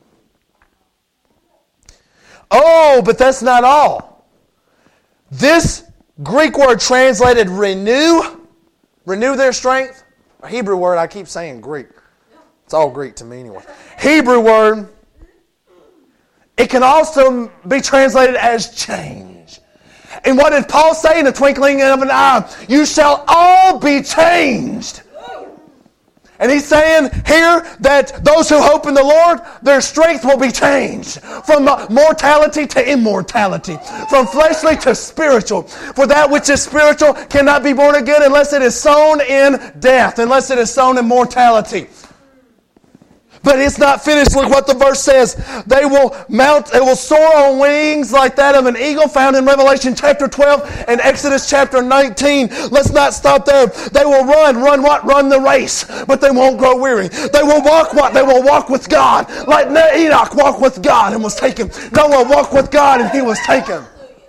Oh, but that's not all. This Greek word translated renew, renew their strength. A Hebrew word, I keep saying Greek. It's all Greek to me anyway. Hebrew word, it can also be translated as change. And what did Paul say in the twinkling of an eye? You shall all be changed. And he's saying here that those who hope in the Lord, their strength will be changed from mortality to immortality, from fleshly to spiritual. For that which is spiritual cannot be born again unless it is sown in death, unless it is sown in mortality. But it's not finished. Look what the verse says. They will mount, they will soar on wings like that of an eagle, found in Revelation chapter twelve and Exodus chapter nineteen. Let's not stop there. They will run, run what? Run the race, but they won't grow weary. They will walk what? They will walk with God. Like Enoch walked with God and was taken. Noah walked with God and he was taken.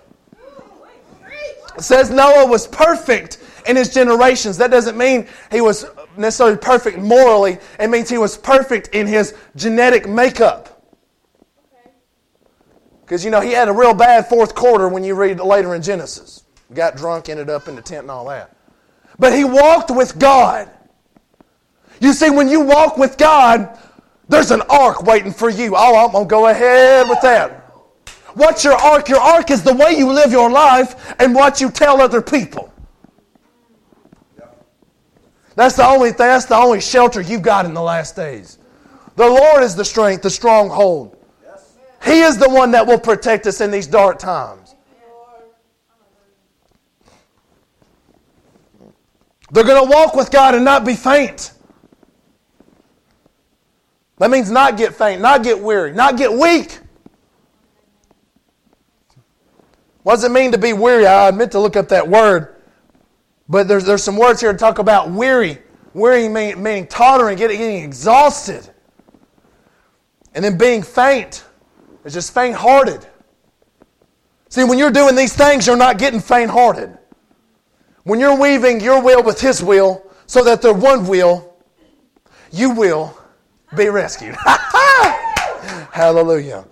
It says Noah was perfect in his generations. That doesn't mean he was necessarily perfect morally. It means he was perfect in his genetic makeup. Because, you know, he had a real bad fourth quarter when you read later in Genesis. Got drunk, ended up in the tent and all that. But he walked with God. You see, when you walk with God, there's an ark waiting for you. Oh, I'm going to go ahead with that. What's your ark? Your ark is the way you live your life and what you tell other people. That's the only thing, that's the only shelter you've got in the last days. The Lord is the strength, the stronghold. He is the one that will protect us in these dark times. They're going to walk with God and not be faint. That means not get faint, not get weary, not get weak. What does it mean to be weary? I meant to look up that word. But there's, there's some words here to talk about weary. Weary meaning, meaning tottering, getting, getting exhausted. And then being faint is just faint-hearted. See, when you're doing these things, you're not getting faint-hearted. When you're weaving your will with His will so that they're one will, you will be rescued. Hallelujah.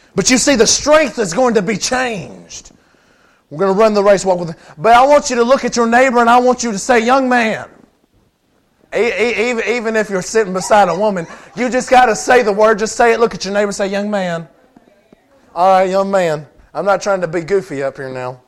But you see, the strength is going to be changed. We're going to run the race, walk with it. But I want you to look at your neighbor and I want you to say, young man. Even, even if you're sitting beside a woman, you just got to say the word. Just say it. Look at your neighbor and say, young man. All right, young man. I'm not trying to be goofy up here now.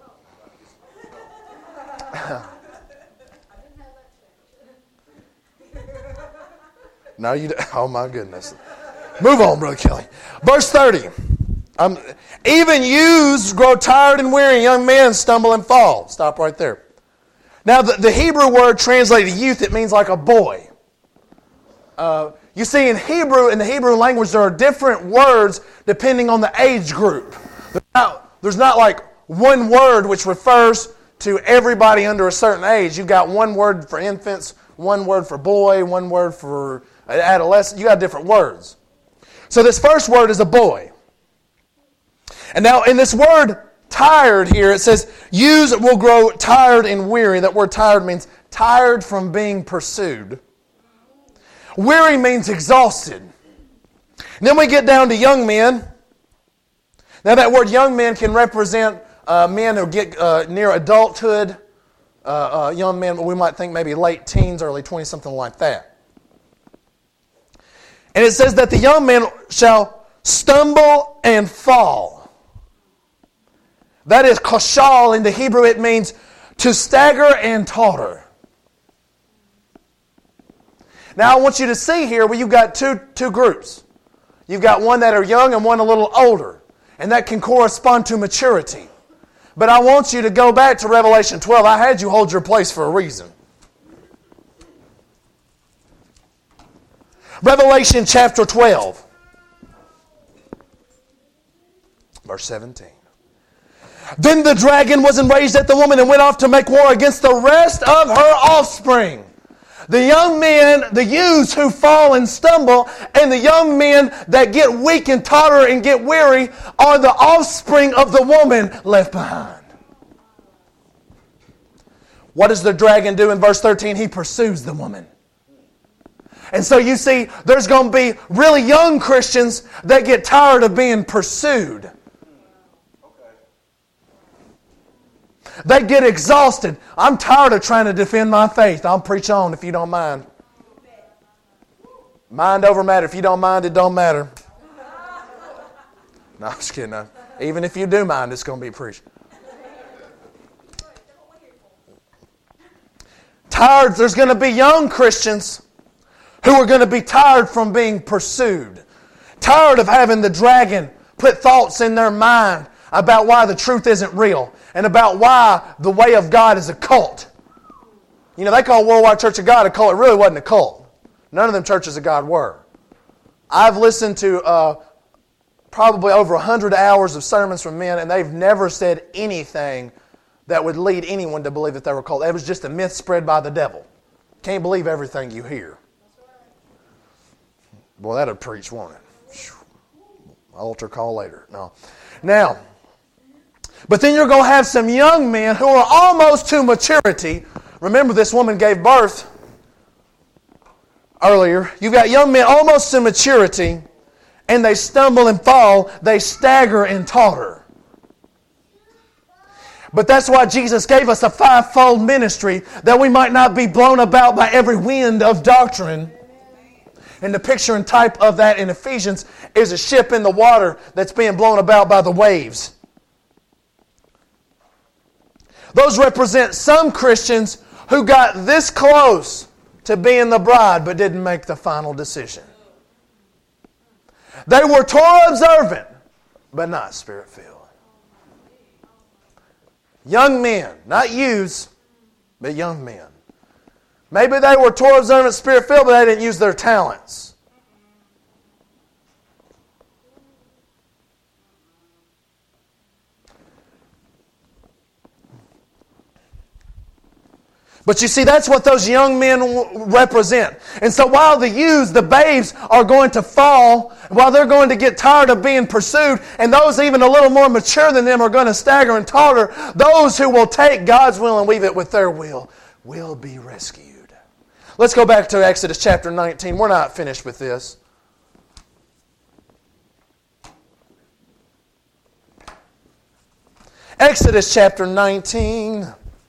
No, you don't. Oh, my goodness. Move on, Brother Kelly. Verse thirty. Um, even youths grow tired and weary, young men stumble and fall. Stop right there. Now, the, the Hebrew word translated youth, it means like a boy. Uh, you see, in Hebrew, in the Hebrew language, there are different words depending on the age group. There's not, there's not like one word which refers to everybody under a certain age. You've got one word for infants, one word for boy, one word for adolescent. You got different words. So this first word is a boy. And now in this word tired here, it says, youths will grow tired and weary. That word tired means tired from being pursued. Weary means exhausted. And then we get down to young men. Now that word young men can represent uh, men who get uh, near adulthood. Uh, uh, young men, we might think maybe late teens, early twenties, something like that. And it says that the young men shall stumble and fall. That is koshal in the Hebrew. It means to stagger and totter. Now I want you to see here where you've got two, two groups. You've got one that are young and one a little older. And that can correspond to maturity. But I want you to go back to Revelation twelve. I had you hold your place for a reason. Revelation chapter twelve. Verse seventeen. Then the dragon was enraged at the woman and went off to make war against the rest of her offspring. The young men, the youths who fall and stumble, and the young men that get weak and totter and get weary are the offspring of the woman left behind. What does the dragon do in verse thirteen? He pursues the woman. And so you see, there's going to be really young Christians that get tired of being pursued. They get exhausted. I'm tired of trying to defend my faith. I'll preach on if you don't mind. Mind over matter. If you don't mind, it don't matter. No, I'm just kidding. No. Even if you do mind, it's going to be preached. Tired. There's going to be young Christians who are going to be tired from being pursued. Tired of having the dragon put thoughts in their mind about why the truth isn't real and about why the way of God is a cult. You know, they call Worldwide Church of God a cult. It really wasn't a cult. None of them churches of God were. I've listened to uh, probably over one hundred hours of sermons from men, and they've never said anything that would lead anyone to believe that they were a cult. It was just a myth spread by the devil. Can't believe everything you hear. Boy, that'd preach, won't it? Altar call later. No. Now, but then you're going to have some young men who are almost to maturity. Remember, this woman gave birth earlier. You've got young men almost to maturity, and they stumble and fall. They stagger and totter. But that's why Jesus gave us a fivefold ministry, that we might not be blown about by every wind of doctrine. And the picture and type of that in Ephesians is a ship in the water that's being blown about by the waves. Those represent some Christians who got this close to being the bride but didn't make the final decision. They were Torah observant, but not Spirit-filled. Young men, not youths, but young men. Maybe they were Torah observant, Spirit-filled, but they didn't use their talents. But you see, that's what those young men represent. And so while the youths, the babes, are going to fall, while they're going to get tired of being pursued, and those even a little more mature than them are going to stagger and totter, those who will take God's will and weave it with their will will be rescued. Let's go back to Exodus chapter nineteen. We're not finished with this. Exodus chapter nineteen.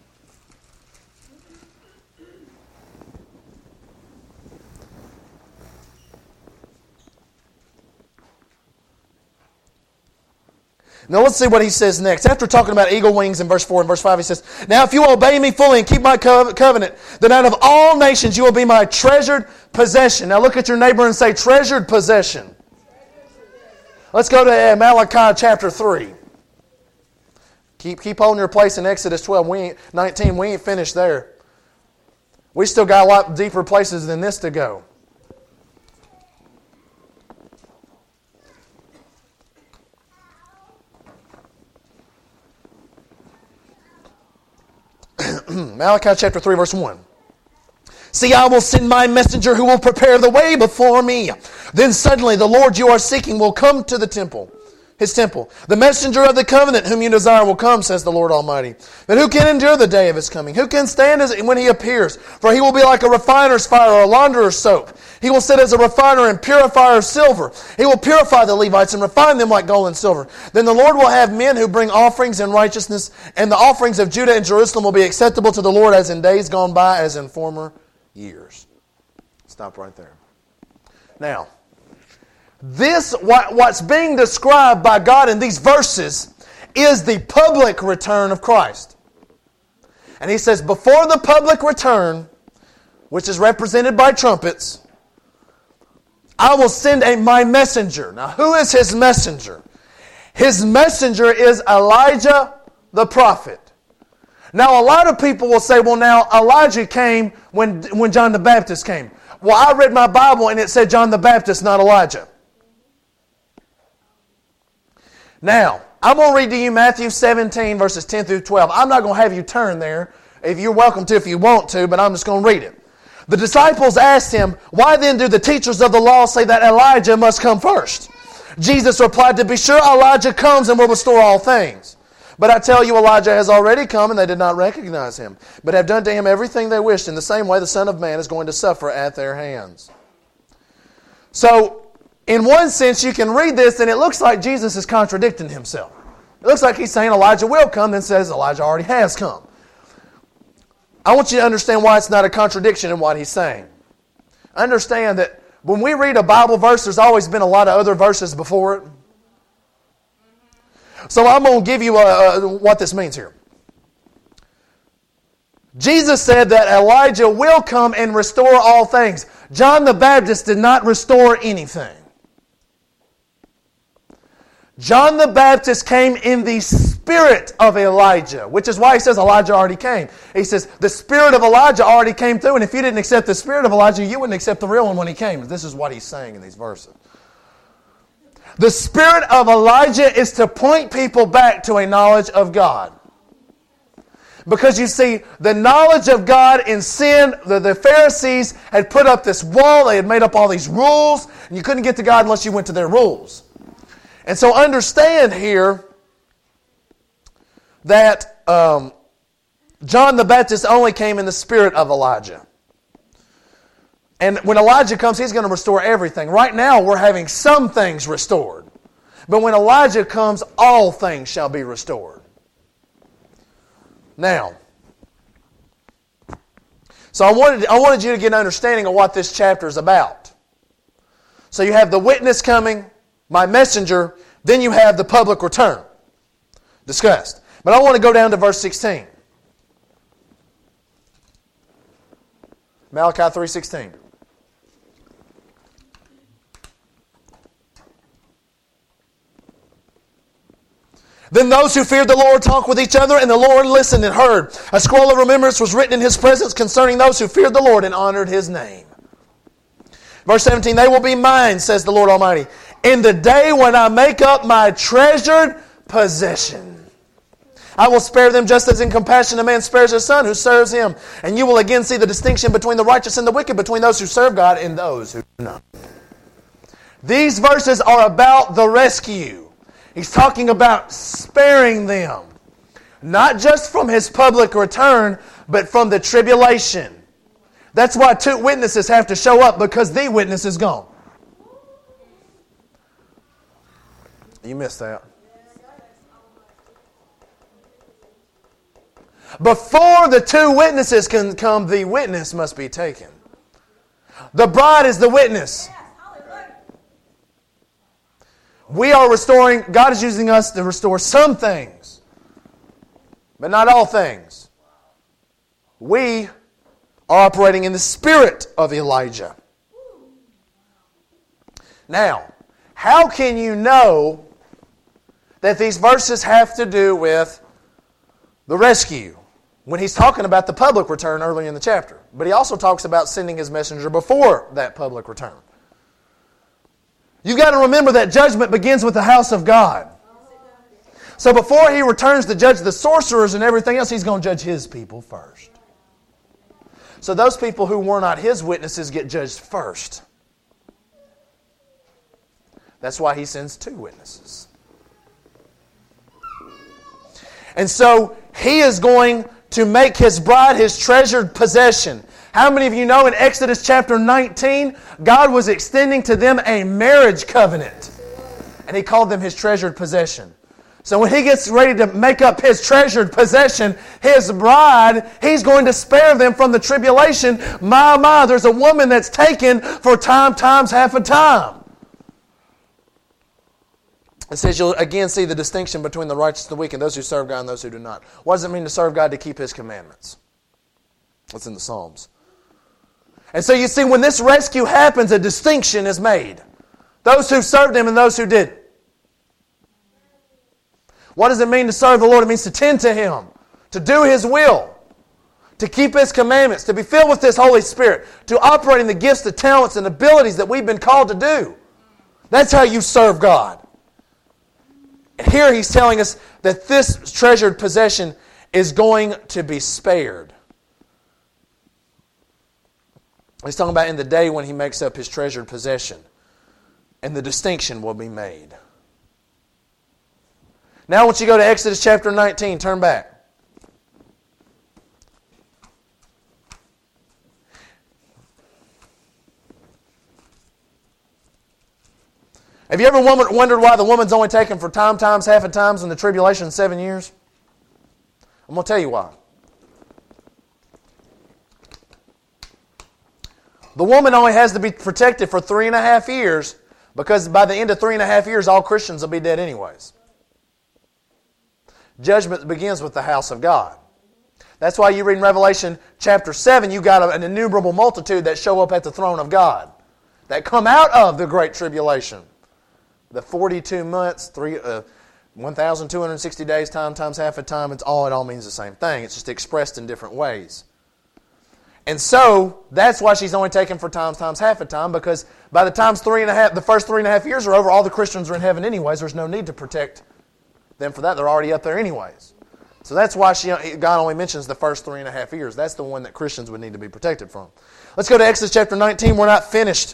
Now let's see what he says next. After talking about eagle wings in verse four and verse five, he says, "Now if you obey me fully and keep my covenant, then out of all nations you will be my treasured possession." Now look at your neighbor and say, treasured possession. Let's go to Malachi chapter three. Keep, keep holding your place in Exodus twelve, we ain't, nineteen. We ain't finished there. We still got a lot deeper places than this to go. Malachi chapter three, verse one. "See, I will send my messenger who will prepare the way before me. Then suddenly the Lord you are seeking will come to the temple, His temple. The messenger of the covenant whom you desire will come, says the Lord Almighty. But who can endure the day of His coming? Who can stand as when He appears? For He will be like a refiner's fire or a launderer's soap. He will sit as a refiner and purifier of silver. He will purify the Levites and refine them like gold and silver. Then the Lord will have men who bring offerings in righteousness, and the offerings of Judah and Jerusalem will be acceptable to the Lord as in days gone by, as in former years." Stop right there. Now, this, what, what's being described by God in these verses is the public return of Christ. And He says, before the public return, which is represented by trumpets, I will send a, my messenger. Now, who is His messenger? His messenger is Elijah the prophet. Now, a lot of people will say, well, now, Elijah came when, when John the Baptist came. Well, I read my Bible and it said John the Baptist, not Elijah. Now, I'm going to read to you Matthew seventeen, verses ten through twelve. I'm not going to have you turn there. If you're welcome to if you want to, but I'm just going to read it. "The disciples asked Him, 'Why then do the teachers of the law say that Elijah must come first?' Jesus replied, 'To be sure Elijah comes and will restore all things. But I tell you, Elijah has already come, and they did not recognize him, but have done to him everything they wished. In the same way, the Son of Man is going to suffer at their hands.'" So, in one sense, you can read this, and it looks like Jesus is contradicting Himself. It looks like He's saying Elijah will come, then says Elijah already has come. I want you to understand why it's not a contradiction in what He's saying. Understand that when we read a Bible verse, there's always been a lot of other verses before it. So I'm going to give you a, a, what this means here. Jesus said that Elijah will come and restore all things. John the Baptist did not restore anything. John the Baptist came in the spirit of Elijah, which is why he says Elijah already came. He says the spirit of Elijah already came through, and if you didn't accept the spirit of Elijah, you wouldn't accept the real one when he came. This is what he's saying in these verses. The spirit of Elijah is to point people back to a knowledge of God. Because you see, the knowledge of God in sin, the, the Pharisees had put up this wall, they had made up all these rules, and you couldn't get to God unless you went to their rules. And so understand here that um, John the Baptist only came in the spirit of Elijah. And when Elijah comes, he's going to restore everything. Right now, we're having some things restored. But when Elijah comes, all things shall be restored. Now, so I wanted, I wanted you to get an understanding of what this chapter is about. So you have the witness coming, my messenger, then you have the public return discussed. But I want to go down to verse sixteen. Malachi three sixteen. Then those who feared the Lord talked with each other, and the Lord listened and heard. A scroll of remembrance was written in His presence concerning those who feared the Lord and honored His name. Verse seventeen, they will be mine, says the Lord Almighty, in the day when I make up my treasured possession. I will spare them just as in compassion a man spares his son who serves him. And you will again see the distinction between the righteous and the wicked, between those who serve God and those who do not. These verses are about the rescue. He's talking about sparing them. Not just from His public return, but from the tribulation. That's why two witnesses have to show up, because the witness is gone. You missed that. Before the two witnesses can come, the witness must be taken. The bride is the witness. We are restoring, God is using us to restore some things, but not all things. We are operating in the spirit of Elijah. Now, how can you know that these verses have to do with the rescue when he's talking about the public return early in the chapter? But he also talks about sending his messenger before that public return. You've got to remember that judgment begins with the house of God. So before he returns to judge the sorcerers and everything else, he's going to judge his people first. So those people who were not his witnesses get judged first. That's why he sends two witnesses. And so he is going to make his bride his treasured possession. How many of you know in Exodus chapter nineteen, God was extending to them a marriage covenant. And He called them His treasured possession. So when He gets ready to make up His treasured possession, His bride, He's going to spare them from the tribulation. My, my, there's a woman that's taken for time times half a time. It says you'll again see the distinction between the righteous and the wicked, those who serve God and those who do not. What does it mean to serve God? To keep His commandments. That's in the Psalms. And so you see, when this rescue happens, a distinction is made. Those who served Him and those who didn't. What does it mean to serve the Lord? It means to tend to Him, to do His will, to keep His commandments, to be filled with His Holy Spirit, to operate in the gifts, the talents, and abilities that we've been called to do. That's how you serve God. And here He's telling us that this treasured possession is going to be spared. He's talking about in the day when He makes up His treasured possession. And the distinction will be made. Now I want you to go to Exodus chapter nineteen. Turn back. Have you ever wondered why the woman's only taken for time times half a times in the tribulation seven years? I'm going to tell you why. The woman only has to be protected for three and a half years because by the end of three and a half years, all Christians will be dead anyways. Judgment begins with the house of God. That's why you read in Revelation chapter seven, you got an innumerable multitude that show up at the throne of God, that come out of the great tribulation. The forty-two months, three, uh, one thousand two hundred sixty days, time times half a time, it's all, it all means the same thing. It's just expressed in different ways. And so, that's why she's only taken for times times half a time, because by the time three and a half, the first three and a half years are over, all the Christians are in heaven anyways. There's no need to protect them for that. They're already up there anyways. So that's why she, God only mentions the first three and a half years. That's the one that Christians would need to be protected from. Let's go to Exodus chapter nineteen. We're not finished.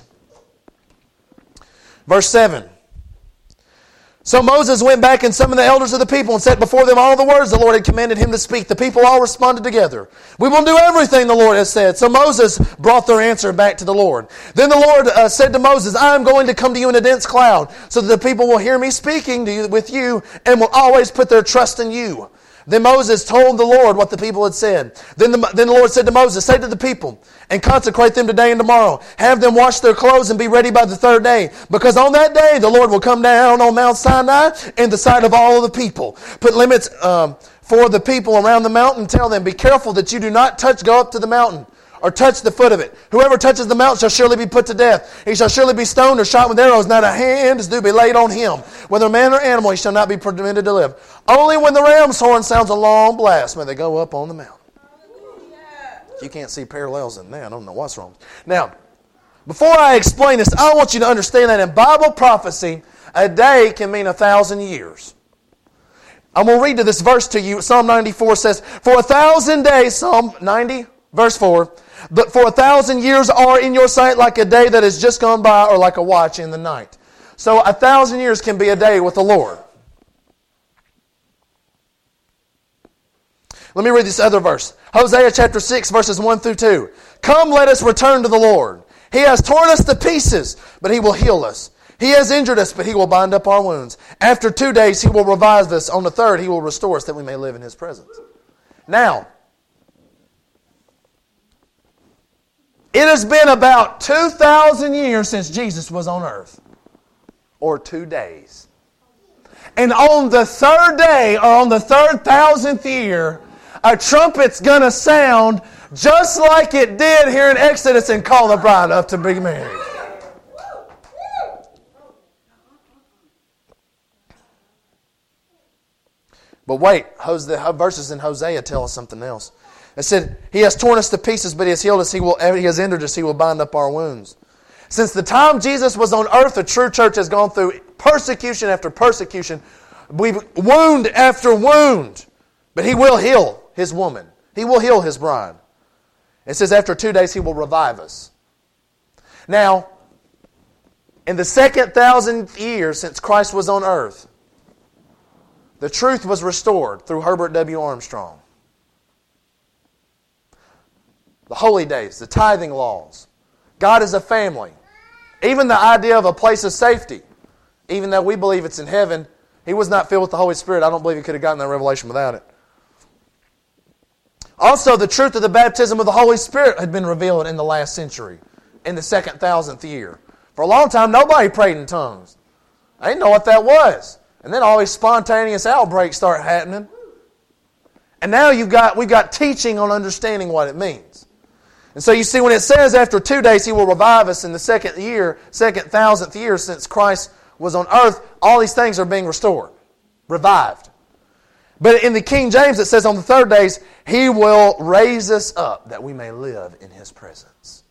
Verse seven. So Moses went back and summoned the elders of the people and set before them all the words the Lord had commanded him to speak. The people all responded together. We will do everything the Lord has said. So Moses brought their answer back to the Lord. Then the Lord uh, said to Moses, I am going to come to you in a dense cloud so that the people will hear me speaking to you, with you and will always put their trust in you. Then Moses told the Lord what the people had said. Then the, then the Lord said to Moses, say to the people, and consecrate them today and tomorrow. Have them wash their clothes and be ready by the third day. Because on that day the Lord will come down on Mount Sinai in the sight of all of the people. Put limits um, for the people around the mountain. Tell them, be careful that you do not touch, go up to the mountain, or touch the foot of it. Whoever touches the mountain shall surely be put to death. He shall surely be stoned or shot with arrows. Not a hand is due be laid on him. Whether man or animal, he shall not be permitted to live. Only when the ram's horn sounds a long blast may they go up on the mountain. You can't see parallels in there. I don't know what's wrong. Now, before I explain this, I want you to understand that in Bible prophecy, a day can mean a thousand years. I'm going to read to this verse to you. Psalm ninety-four says, for a thousand days, Psalm ninety, verse four, but for a thousand years are in your sight like a day that has just gone by, or like a watch in the night. So a thousand years can be a day with the Lord. Let me read this other verse. Hosea chapter six, verses one through two. Come, let us return to the Lord. He has torn us to pieces, but He will heal us. He has injured us, but He will bind up our wounds. After two days He will revive us. On the third He will restore us that we may live in His presence. Now, it has been about two thousand years since Jesus was on earth. Or two days. And on the third day, or on the third thousandth year, a trumpet's going to sound just like it did here in Exodus and call the bride up to be married. But wait, the verses in Hosea tell us something else. It said, He has torn us to pieces, but He has healed us. He, will, he has injured us. He will bind up our wounds. Since the time Jesus was on earth, the true church has gone through persecution after persecution, wound after wound. But He will heal His woman. He will heal His bride. It says after two days He will revive us. Now, in the second thousandth year since Christ was on earth, the truth was restored through Herbert W. Armstrong. The holy days, the tithing laws. God is a family. Even the idea of a place of safety. Even though we believe it's in heaven, He was not filled with the Holy Spirit. I don't believe He could have gotten that revelation without it. Also, the truth of the baptism of the Holy Spirit had been revealed in the last century, in the second thousandth year. For a long time, nobody prayed in tongues. I didn't know what that was. And then all these spontaneous outbreaks start happening. And now you've got, we've got teaching on understanding what it means. And so you see, when it says after two days He will revive us in the second year, second thousandth year since Christ was on earth, all these things are being restored, revived. But in the King James it says on the third days, He will raise us up that we may live in His presence.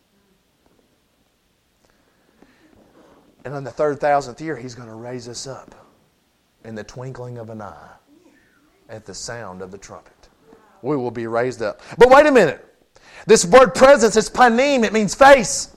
And on the third thousandth year, He's going to raise us up in the twinkling of an eye at the sound of the trumpet. We will be raised up. But wait a minute. This word presence is panim. It means face.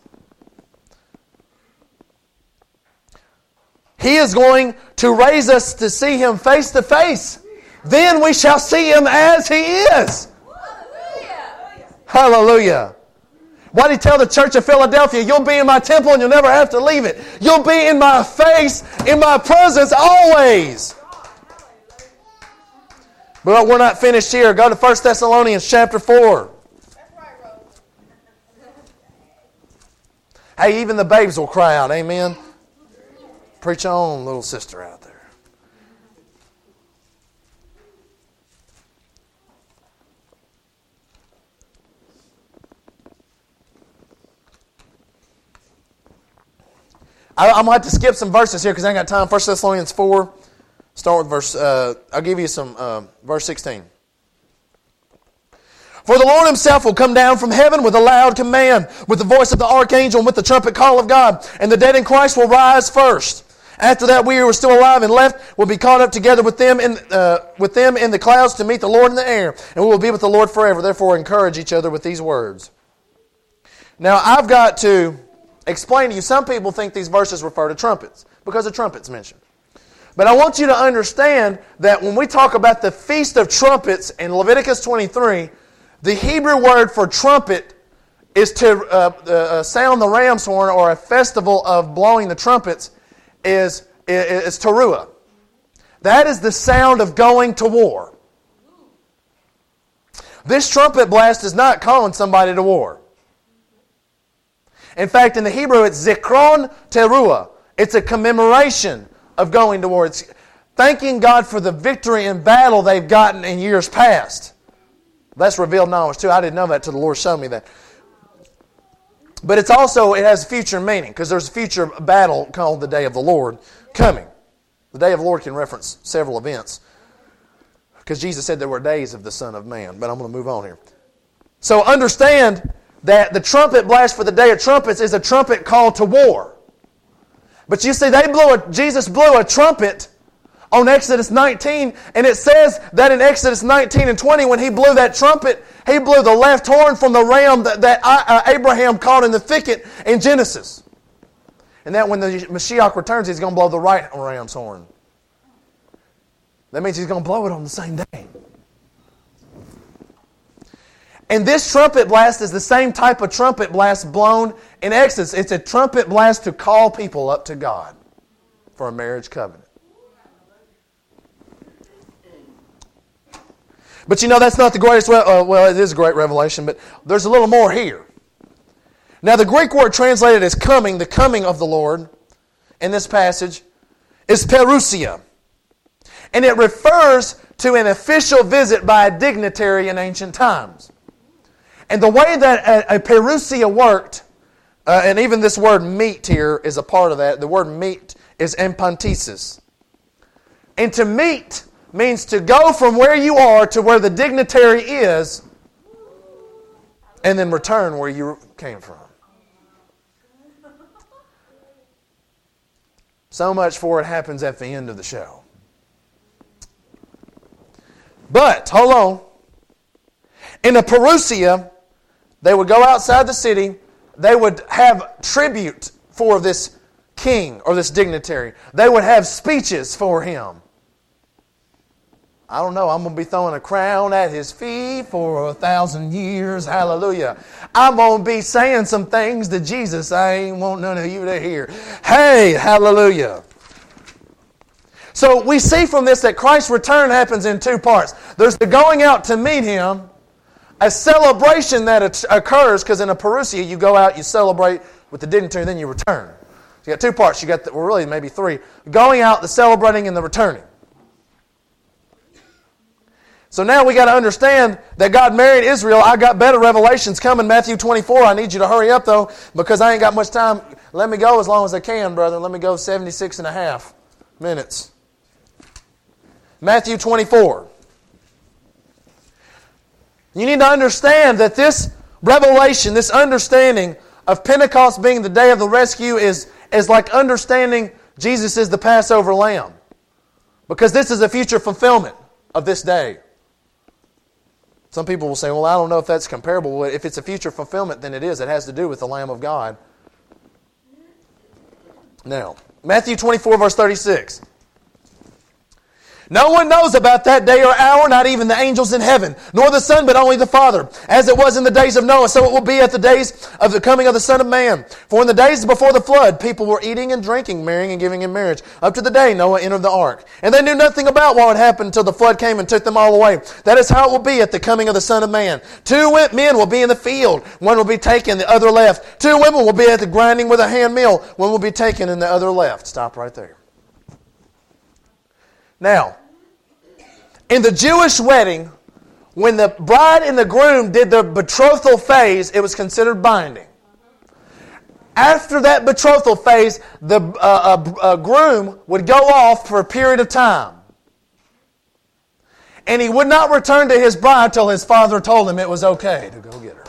He is going to raise us to see Him face to face. Then we shall see Him as He is. Hallelujah. Hallelujah. What did He tell the church of Philadelphia? You'll be in my temple and you'll never have to leave it. You'll be in my face, in my presence always. But we're not finished here. Go to First Thessalonians chapter four. Hey, even the babes will cry out. Amen. Preach on, little sister out there. I, I'm going to have to skip some verses here because I ain't got time. First Thessalonians four. Start with verse, uh, I'll give you some, uh, verse sixteen. For the Lord Himself will come down from heaven with a loud command, with the voice of the archangel and with the trumpet call of God. And the dead in Christ will rise first. After that, we who are still alive and left will be caught up together with them in uh, with them in the clouds to meet the Lord in the air. And we will be with the Lord forever. Therefore, encourage each other with these words. Now, I've got to explain to you, some people think these verses refer to trumpets because a trumpet's mentioned. But I want you to understand that when we talk about the Feast of Trumpets in Leviticus twenty-three, the Hebrew word for trumpet is to uh, uh, sound the ram's horn, or a festival of blowing the trumpets is, is, is teruah. That is the sound of going to war. This trumpet blast is not calling somebody to war. In fact, in the Hebrew, it's zikron teruah. It's a commemoration of going to war. It's thanking God for the victory in battle they've gotten in years past. That's revealed knowledge too. I didn't know that till the Lord showed me that. But it's also, it has future meaning because there's a future battle called the Day of the Lord coming. The Day of the Lord can reference several events because Jesus said there were days of the Son of Man. But I'm going to move on here. So understand that the trumpet blast for the Day of Trumpets is a trumpet call to war. But you see, they blew a, Jesus blew a trumpet on Exodus nineteen, and it says that in Exodus nineteen and twenty, when He blew that trumpet, He blew the left horn from the ram that, that uh, Abraham caught in the thicket in Genesis. And that when the Mashiach returns, He's going to blow the right ram's horn. That means He's going to blow it on the same day. And this trumpet blast is the same type of trumpet blast blown in Exodus. It's a trumpet blast to call people up to God for a marriage covenant. But you know, that's not the greatest, uh, well, it is a great revelation, but there's a little more here. Now, the Greek word translated as coming, the coming of the Lord, in this passage, is parousia. And it refers to an official visit by a dignitary in ancient times. And the way that a, a parousia worked, uh, and even this word meet here is a part of that. The word meet is empantesis. And to meet means to go from where you are to where the dignitary is, and then return where you came from. So much for it happens at the end of the show. But, hold on. In a parousia, they would go outside the city. They would have tribute for this king or this dignitary. They would have speeches for him. I don't know, I'm going to be throwing a crown at his feet for a thousand years. Hallelujah. I'm going to be saying some things to Jesus I ain't want none of you to hear. Hey, hallelujah. So we see from this that Christ's return happens in two parts. There's the going out to meet Him, a celebration that occurs, because in a parousia you go out, you celebrate with the dignitary, then you return. So you got two parts. You got, the, well, really maybe three. Going out, the celebrating, and the returning. So now we got to understand that God married Israel. I got better revelations coming. Matthew twenty-four. I need you to hurry up though, because I ain't got much time. Let me go as long as I can, brother. Let me go seventy-six and a half minutes. Matthew twenty-four. You need to understand that this revelation, this understanding of Pentecost being the day of the rescue is, is like understanding Jesus is the Passover lamb. Because this is a future fulfillment of this day. Some people will say, well, I don't know if that's comparable. If it's a future fulfillment, then it is. It has to do with the Lamb of God. Now, Matthew twenty-four, verse thirty-six. No one knows about that day or hour, not even the angels in heaven, nor the Son, but only the Father. As it was in the days of Noah, so it will be at the days of the coming of the Son of Man. For in the days before the flood, people were eating and drinking, marrying and giving in marriage, up to the day Noah entered the ark. And they knew nothing about what would happen until the flood came and took them all away. That is how it will be at the coming of the Son of Man. Two men will be in the field. One will be taken, the other left. Two women will be at the grinding with a hand mill. One will be taken and the other left. Stop right there. Now, in the Jewish wedding, when the bride and the groom did the betrothal phase, it was considered binding. After that betrothal phase, the uh, uh, uh, groom would go off for a period of time. And he would not return to his bride till his father told him it was okay to go get her.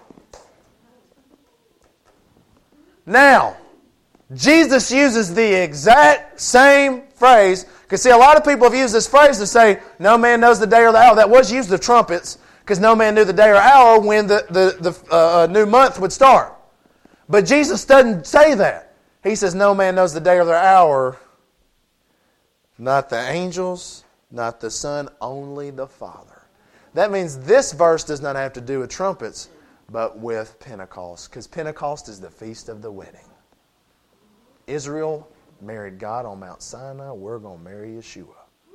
Now, Jesus uses the exact same phrase. Because see, a lot of people have used this phrase to say, no man knows the day or the hour. That was used of trumpets, because no man knew the day or hour when the, the, the uh, new month would start. But Jesus doesn't say that. He says, no man knows the day or the hour. Not the angels, not the Son, only the Father. That means this verse does not have to do with trumpets, but with Pentecost. Because Pentecost is the feast of the wedding. Israel married God on Mount Sinai. We're going to marry Yeshua.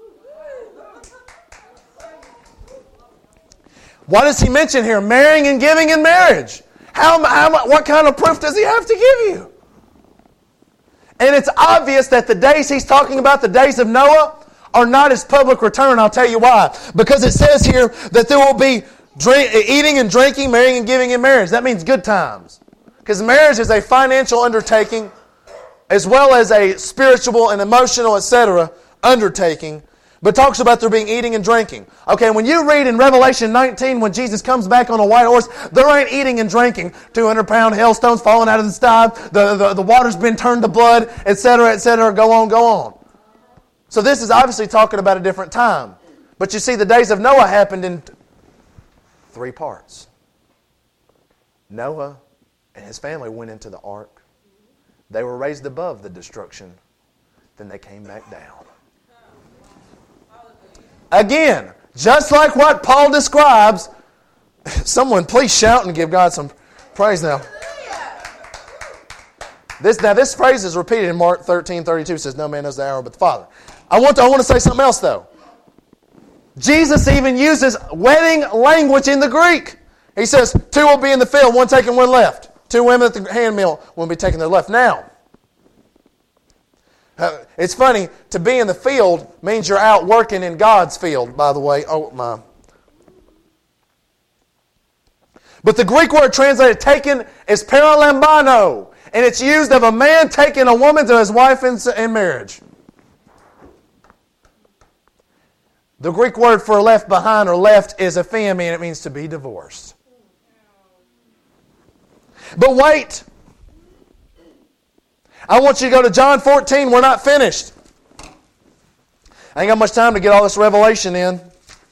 What does he mention here? Marrying and giving in marriage. How, how, what kind of proof does he have to give you? And it's obvious that the days he's talking about, the days of Noah, are not his public return. I'll tell you why. Because it says here that there will be drink, eating and drinking, marrying and giving in marriage. That means good times. Because marriage is a financial undertaking, as well as a spiritual and emotional, et cetera, undertaking, but talks about there being eating and drinking. Okay, when you read in Revelation nineteen, when Jesus comes back on a white horse, there ain't eating and drinking. two hundred pound hailstones falling out of the sky, the, the, the water's been turned to blood, et cetera, et cetera, go on, go on. So this is obviously talking about a different time. But you see, the days of Noah happened in three parts. Noah and his family went into the ark. They were raised above the destruction. Then they came back down. Again, just like what Paul describes, someone please shout and give God some praise now. This, now this phrase is repeated in Mark thirteen thirty-two. It says, no man knows the hour but the Father. I want to, I want to say something else though. Jesus even uses wedding language in the Greek. He says, two will be in the field, one taking one left. Two women at the handmill will be taking their left. Now, uh, it's funny, to be in the field means you're out working in God's field, by the way. Oh, my. But the Greek word translated taken is paralambano, and it's used of a man taking a woman to his wife in, in marriage. The Greek word for left behind or left is ephemi, and it means to be divorced. But wait. I want you to go to John fourteen. We're not finished. I ain't got much time to get all this revelation in.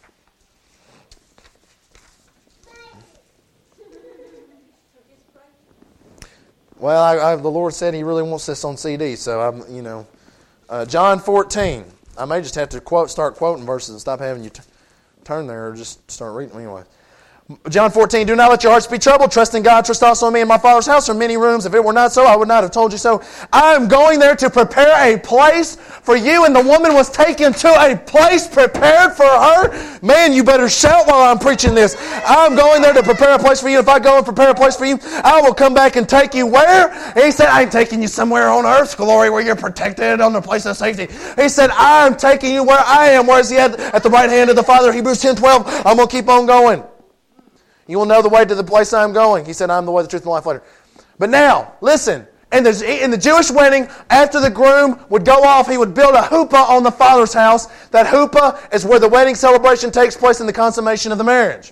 Well, I, I, the Lord said He really wants this on C D, so I'm, you know, uh, John fourteen. I may just have to quote, start quoting verses and stop having you t- turn there, or just start reading anyway. John fourteen, do not let your hearts be troubled. Trust in God, trust also in me. In my Father's house are many rooms. If it were not so, I would not have told you so. I am going there to prepare a place for you. And the woman was taken to a place prepared for her. Man, you better shout while I'm preaching this. I'm going there to prepare a place for you. If I go and prepare a place for you, I will come back and take you where? And he said, I'm taking you somewhere on earth's glory where you're protected on the place of safety. He said, I'm taking you where I am. Where is He at? At the right hand of the Father. Hebrews ten twelve. I'm going to keep on going. You will know the way to the place I am going. He said, I am the way, the truth, and the life later. But now, listen. In the, in the Jewish wedding, after the groom would go off, he would build a huppah on the father's house. That huppah is where the wedding celebration takes place in the consummation of the marriage.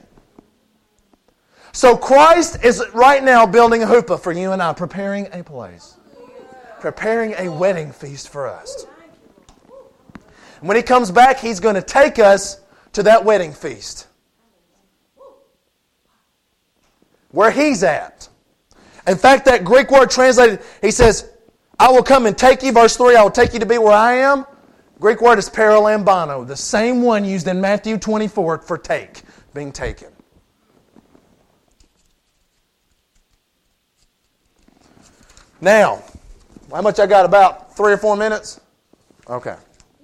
So Christ is right now building a huppah for you and I, preparing a place. Preparing a wedding feast for us. And when He comes back, He's going to take us to that wedding feast. Where He's at. In fact, that Greek word translated, He says, I will come and take you, verse three, I will take you to be where I am. Greek word is paralambano, the same one used in Matthew twenty-four for take, being taken. Now, how much I got? About three or four minutes? Okay.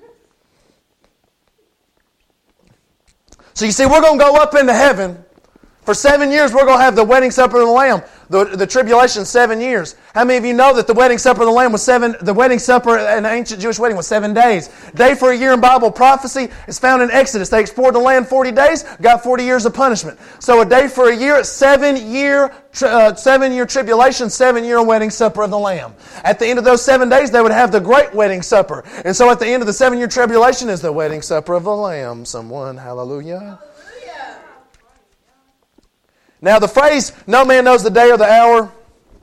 So you see, we're going to go up into heaven. For seven years, we're going to have the wedding supper of the Lamb. The, the tribulation, seven years. How many of you know that the wedding supper of the Lamb was seven, the wedding supper in an ancient Jewish wedding was seven days. Day for a year in Bible prophecy is found in Exodus. They explored the land forty days, got forty years of punishment. So a day for a year, seven year, uh, seven year tribulation, seven year wedding supper of the Lamb. At the end of those seven days, they would have the great wedding supper. And so at the end of the seven year tribulation is the wedding supper of the Lamb. Someone, hallelujah. Now the phrase, no man knows the day or the hour,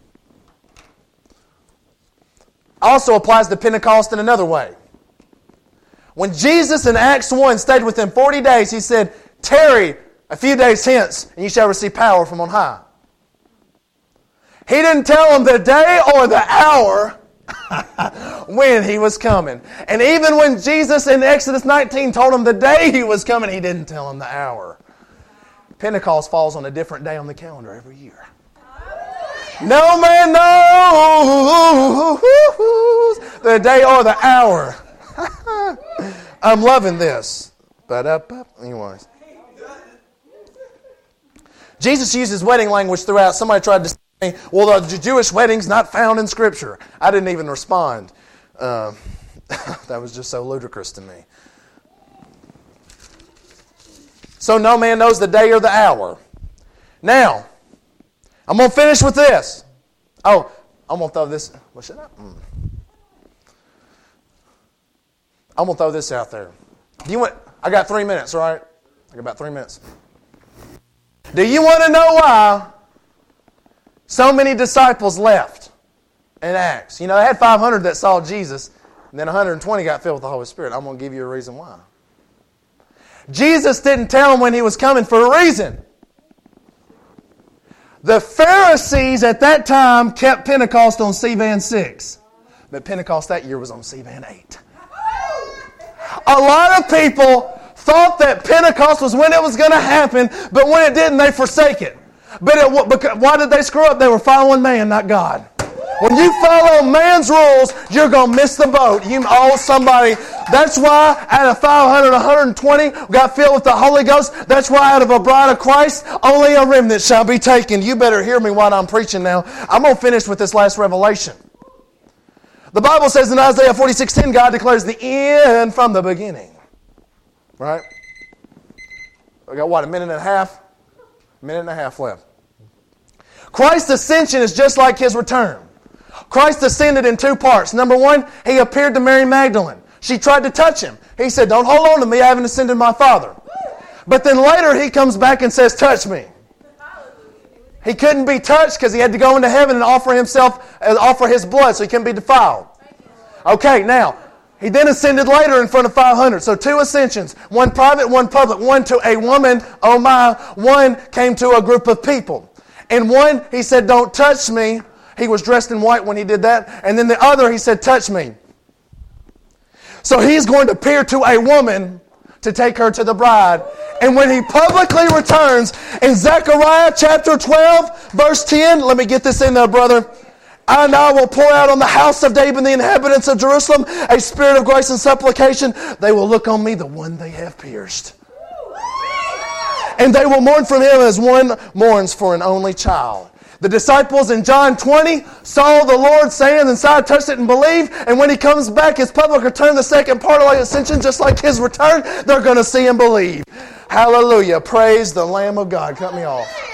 also applies to Pentecost in another way. When Jesus in Acts one stayed with them forty days, He said, tarry a few days hence, and you shall receive power from on high. He didn't tell them the day or the hour when He was coming. And even when Jesus in Exodus nineteen told them the day He was coming, He didn't tell them the hour. Pentecost falls on a different day on the calendar every year. No man knows the day or the hour. I'm loving this. Anyways. Jesus uses wedding language throughout. Somebody tried to say, well, the Jewish wedding's not found in Scripture. I didn't even respond. Uh, that was just so ludicrous to me. So no man knows the day or the hour. Now, I'm going to finish with this. Oh, I'm going to throw this. What should I? Mm. I'm going to throw this out there. Do you want? I got three minutes, right? I got about three minutes. Do you want to know why so many disciples left in Acts? You know, they had five hundred that saw Jesus, and then one hundred twenty got filled with the Holy Spirit. I'm going to give you a reason why. Jesus didn't tell them when He was coming for a reason. The Pharisees at that time kept Pentecost on C band six. But Pentecost that year was on C band eight. A lot of people thought that Pentecost was when it was going to happen, but when it didn't, they forsake it. But it, because, why did they screw up? They were following man, not God. When you follow man's rules, you're going to miss the boat. You owe somebody That's why out of five hundred, one hundred twenty got filled with the Holy Ghost. That's why out of a bride of Christ, only a remnant shall be taken. You better hear me while I'm preaching now. I'm going to finish with this last revelation. The Bible says in Isaiah forty-six ten, God declares the end from the beginning. Right? We got what, a minute and a half? A minute and a half left. Christ's ascension is just like His return. Christ ascended in two parts. Number one, He appeared to Mary Magdalene. She tried to touch Him. He said, don't hold on to me, I haven't ascended my Father. But then later He comes back and says, touch me. He couldn't be touched because He had to go into heaven and offer Himself, offer His blood so He couldn't be defiled. Okay, now, He then ascended later in front of five hundred. So two ascensions, one private, one public. One to a woman, oh my. One came to a group of people. And one, He said, don't touch me. He was dressed in white when He did that. And then the other, He said, touch me. So He's going to appear to a woman to take her to the bride. And when He publicly returns, in Zechariah chapter twelve, verse ten, let me get this in there, brother. And I will pour out on the house of David and the inhabitants of Jerusalem a spirit of grace and supplication. They will look on me, the one they have pierced. And they will mourn from Him as one mourns for an only child. The disciples in John twenty saw the Lord saying inside, touched it and believed. And when He comes back, His public return, the second part of His ascension, just like His return, they're going to see and believe. Hallelujah. Praise the Lamb of God. Cut me off.